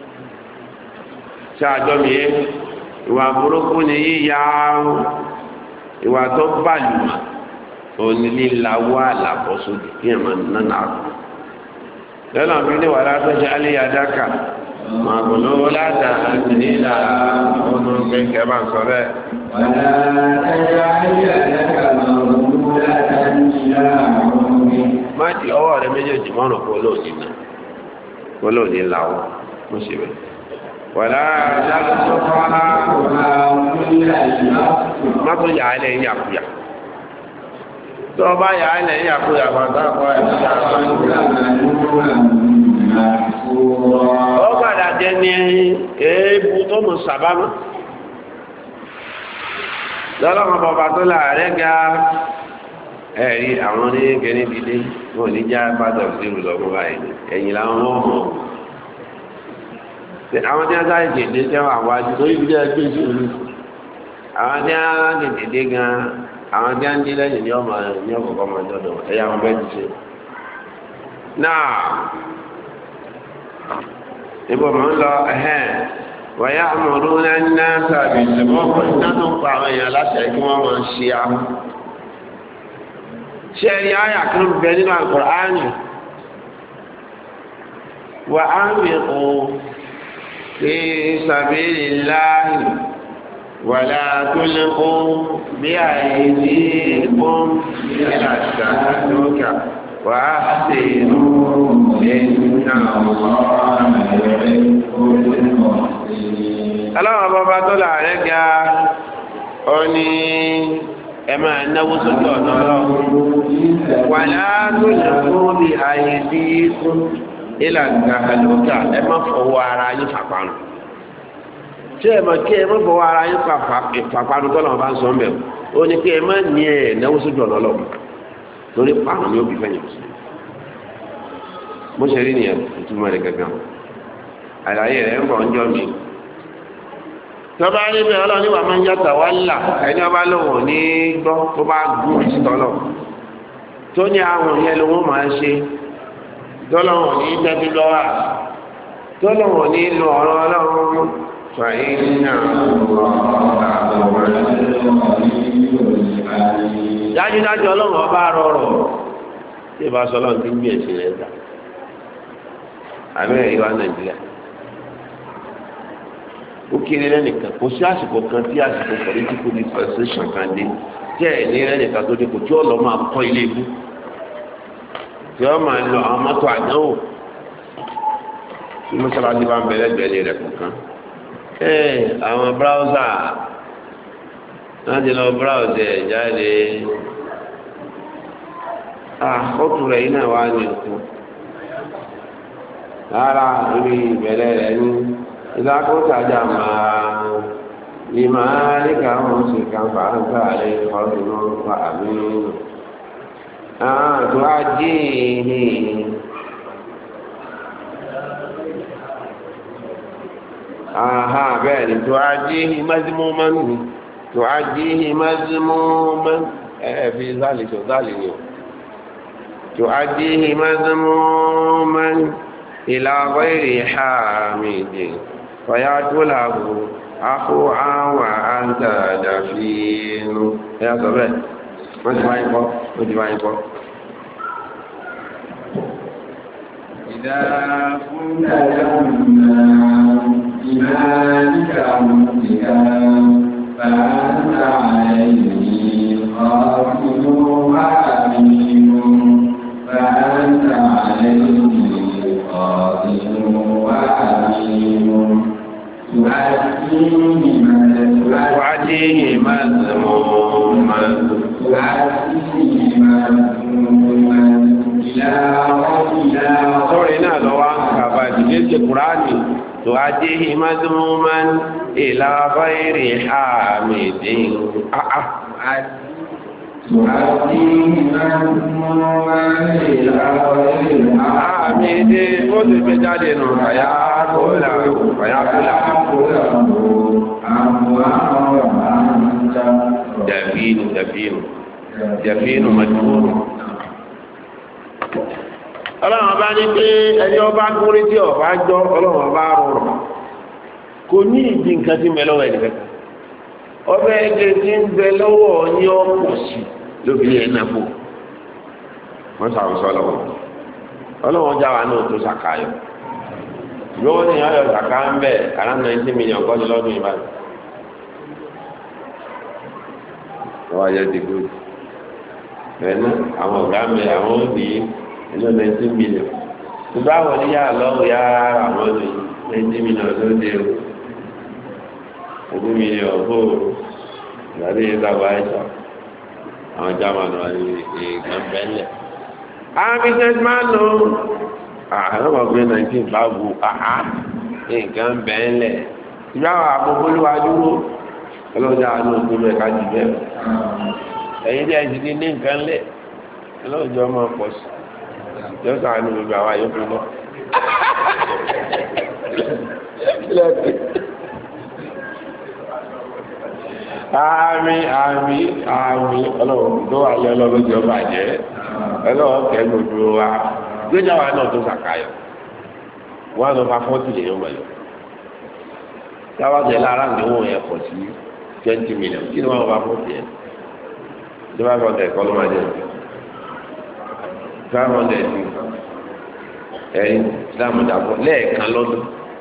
Ṣé àjọ mi yẹ? Ìwà burúkú ni yíya ìwà tó bá lùmọ̀ onílàwọ́ àlàbọ̀sódì kí ẹ̀ máa nánà àkọ́. Lọ́nà bí ní wàrà tó ṣe alẹ́ àdáka máa kò lówó láta nílà ọ̀nà kẹ̀kẹ́ bá ń sọ bẹ́ẹ̀. Wàrà ẹ̀yà alẹ́ àdáka máa kò lówó láta nílà ọ̀nà. Má di ọwọ́ rẹ méjèèjì mọ́rùn kó lóòdì láwọ́ mo ṣe bẹ́ẹ̀. Wàrà ẹ̀yà tó fọ́nà má tó yà á lẹ́yìn àkúyà. Tó bá yà á lẹ́yìn àkúyà pàtàkọ́ ẹ̀ ó padà jẹ́ ní èébú tó mọ̀ sàbámọ́. Lọ́lọ́mọ bọ̀bá tó láàrẹ́ ga ẹ̀rí àwọn oníkẹ́ ní dídé wọ́n ní já pátọ̀ sí ìrùlọ́gbọ́n báyìí ẹ̀yìn láwọn wọ́n mọ̀. Àwọn tí wọ́n sáré tètè tẹ́wọ̀n àwájú tó yí bíjẹ́ gbé sí ìlú. Àwọn tí wọ́n tètè gan àwọn tí wọ́n dé lẹ́yìn ní ọkọ̀ọ̀kọ̀ ọmọ ìjọdọ̀ ẹ̀yà wọn bẹ́ẹ̀ ti ṣe. Náà níbo mọ̀ ń lọ wọ̀nyá àmọ̀rú náà sàbí ìṣẹ̀mọ́ pẹ̀lú tó ń pa àwọn èèyàn láṣẹ kí wọ́n máa ṣe àwọn. Ṣé ẹ̀rí àyà kan bẹ nínú Al-Qur'ani? Wa anfiqu fi sabilillahi wa la tulqu bi aydikum ila at-tahluka. وأحسنوا إن الله يحب المحسنين. Ọlọ́run bàbá tó láàrẹ́ ga ọ ní ẹ máa náwó sójú ọ̀nà Ọlọ́run. Wà láàtò lè fún bí ayé bí fún ìlànà àlùkà ẹ má fọwọ́ ara yín fàpánu. Ṣé ẹ máa kí ẹ má fọwọ́ ara yín fàpánu tọ́lọ́run bá ń sọ ń bẹ̀ ó ní kí ẹ má ní ẹ̀ náwó sójú ọ̀nà Ọlọ́run. Torí pààrùn ní òbí fẹ́yìn sí bó ṣe rí nìyẹn ìtumọ̀ rẹ̀ gẹ́gẹ́ àlàyé rẹ̀ ń bọ̀ ń jọ mi tọ́ba rí bẹ́ẹ̀ ọlọ́run níwà máa ń yàtọ̀ wá là ẹni ọba lòun ní gbọ́ tó bá gún ìsìtọ́lọ̀ tó ní àwọn yẹn lòun máa ń ṣe tọ́lọ́wọ̀n ní tẹ́bí lọ́wọ́ tọ́lọ́wọ̀n ní lo ọ̀rọ̀ ọlọ́run fàyín náà dájúdájú ọlọ́run ọba rọrọ̀ tí ìbá sọ ọlọ́run ti ń gbé ẹ̀sìn rẹ̀ dà àbẹ́ ìwà Nàìjíríà ó kéré lẹ́nìkan kò sí àsìkò kan tí àsìkò political dispensation kan dé tí ẹ̀ ní lẹ́nìkan tó dé kò tí ọ̀lọ́ máa kọ́ ilé ibú tí wọ́n máa lo àwọn mọ́tò àdánwò tí mọ́sálásí bá ń bẹ lẹ́gbẹ̀ẹ́ rẹ̀ kọ̀ọ̀kan àwọn bráúsà láti lọ bráùsì ẹ̀ jáde àkọ́tù rẹ̀ iná wá ní òkú lára ibi ìbẹ̀rẹ̀ rẹ̀ ní ìdákọ́tàjà máa ní máa ní káwọn sì kan fàáńtà lè fọ́dún pa àmì àtò ajé aha bẹ́ẹ̀ ni tó ajíhì mazmuman ni tó ajíhì mazmuman fi záàlì tó záàlì ni o tó ajíhì mazmuman ila ghayri hamidin fayatulahu akhu wa anta dafinu ẹ̀yà sọ bẹ́ẹ̀ wọ́n ti wáyé kọ́ إذا كنت لما إيمانك ممسكا فأنت عليه قاتل وأمين فأنت عليه قاتل وأمين تؤديه مذموما sọ́rọ̀ iná lọ́wọ́ kàbà ìdílé ti kùránì tó ajíhì mazmuman ila ghayri hamidin àà hamidin ó ti gbé jáde nù fàyàkólà dàbínú majmúrù ọlọ́run ọba ní pé ẹni ọba gúnrí tí ọba jọ ọlọ́run ọba rọrùn kò ní ìdí nǹkan tí ń bẹ lọ́wọ́ ẹ̀dẹ̀kẹ́ ọbẹ̀ ẹgbẹ́ tí ń bẹ lọ́wọ́ ní ọ̀pọ̀ sí lóbìnrin ẹ̀ náà fò wọ́n sàrùsọ lọ́wọ́ ọlọ́run já wa náà tó sàkáyọ̀ lọ́wọ́ ní ọyọ̀ sàká ń bẹ̀ around 90 million kọ́ ní lọ́dún ìbáyìí wọ́n wáyé dìgbò ẹ̀nà àwọn ọ̀gá mi àwọn òbí ẹjọ́ 19 million tó bá wọ́n ní yàrá lọ́wọ́ yàrá àwọn òbí 19 million ló dé o 20 million bó ìgbàdé yìí sábà ẹ̀ṣọ́ àwọn german wà ní ìgbà bẹ́ẹ̀lẹ̀ àwọn business man lò àwọn ọmọ ọgbẹ́ 19 bá bu nǹkan bẹ́ẹ̀lẹ̀ ìgbà wà àkókò olúwa dúró ọlọ́jà àánú òkú bẹ́ẹ̀ ká jù bẹ́ẹ̀ ẹ̀yin tí a ti di ní nǹkan lẹ̀ ọlọ́jọ́ ọmọ pọ̀ sí yóò sàánú gbogbo àwọn àyọkù lọ. àmì ọlọ́run tó wà lé ọlọ́run tí ó bàjẹ́ ọlọ́run kẹ́ gbogbo wa gbéjà wa náà tó sàkáyọ̀ wọn lọ fa 40 lè yọ mọ̀lẹ́ táwọn jẹ lára ìdánwò yẹn pọ̀ sí 20 million kí ni wọ́n fa 40 yẹn tí wọ́n fọ́ tẹ̀ kọ́ ló máa jẹ́ 500 ẹ̀yìn ìsìlámù dàpọ̀ lẹ́ẹ̀kan lọ́dún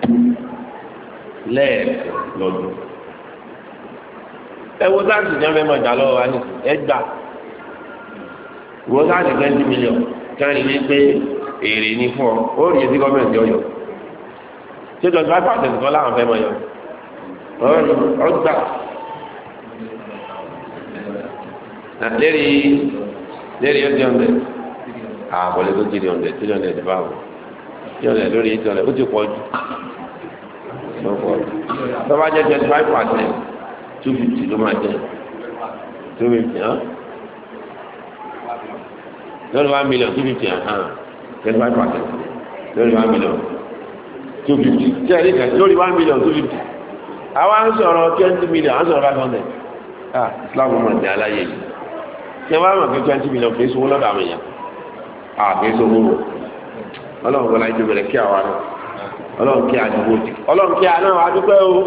ẹwọ sáàtì jẹ́ mẹ́mọ̀ ìjà lọ́wọ́ wa ní ẹgbà ìwọ sáàtì 20 million kẹrin ní pé èrè ní fún ọ ó rí etí gọ́ọ̀mẹ̀ntì ọyọ ṣé 25% kan láwọn fẹ́ mọ̀ yọ ọgbà lérí ọdún ọdún àbọ̀lẹ̀ tó jí ní ọdún tí ọdún ẹ̀dẹ̀ báwọ̀ tí ọdún lórí ìtọ́ rẹ̀ ó ti pọ̀ jù tó bá jẹ́ 25% 250 ló máa jẹ́ 250 hàn lórí 1 million 250 hàn 25% lórí 1 million 250 tí ẹ̀rí kan lórí 1 million 250 àwa ń sọ̀rọ̀ 20 million à ń sọ̀rọ̀ 500 Islam mọ̀ ní aláyé yìí ṣe wá mọ̀ pé 20 million kìí sówó lọ́dọ̀ àwọn èèyàn kìí sówó ọlọ́run kọ́lá ìjọba rẹ̀ kí àwa náà ọlọ́run kí àdúgbò jù ọlọ́run kí àná adúpẹ́ o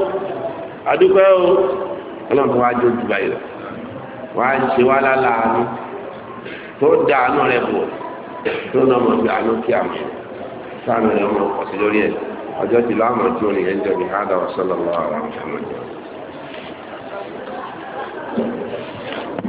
ọlọ́run tó wá jó jù báyìí lọ wá ń ṣe wá láláàánú tó dá àánú rẹ̀ bọ̀ tó náà mọ̀ sí àánú kí àmọ́ sáànù rẹ̀ mọ̀ pọ̀ sí lórí ẹ̀ ọjọ́ ti láàmọ̀ tí ó ní ẹjọ́ bí hádà wa sallallahu alaihi wa sallam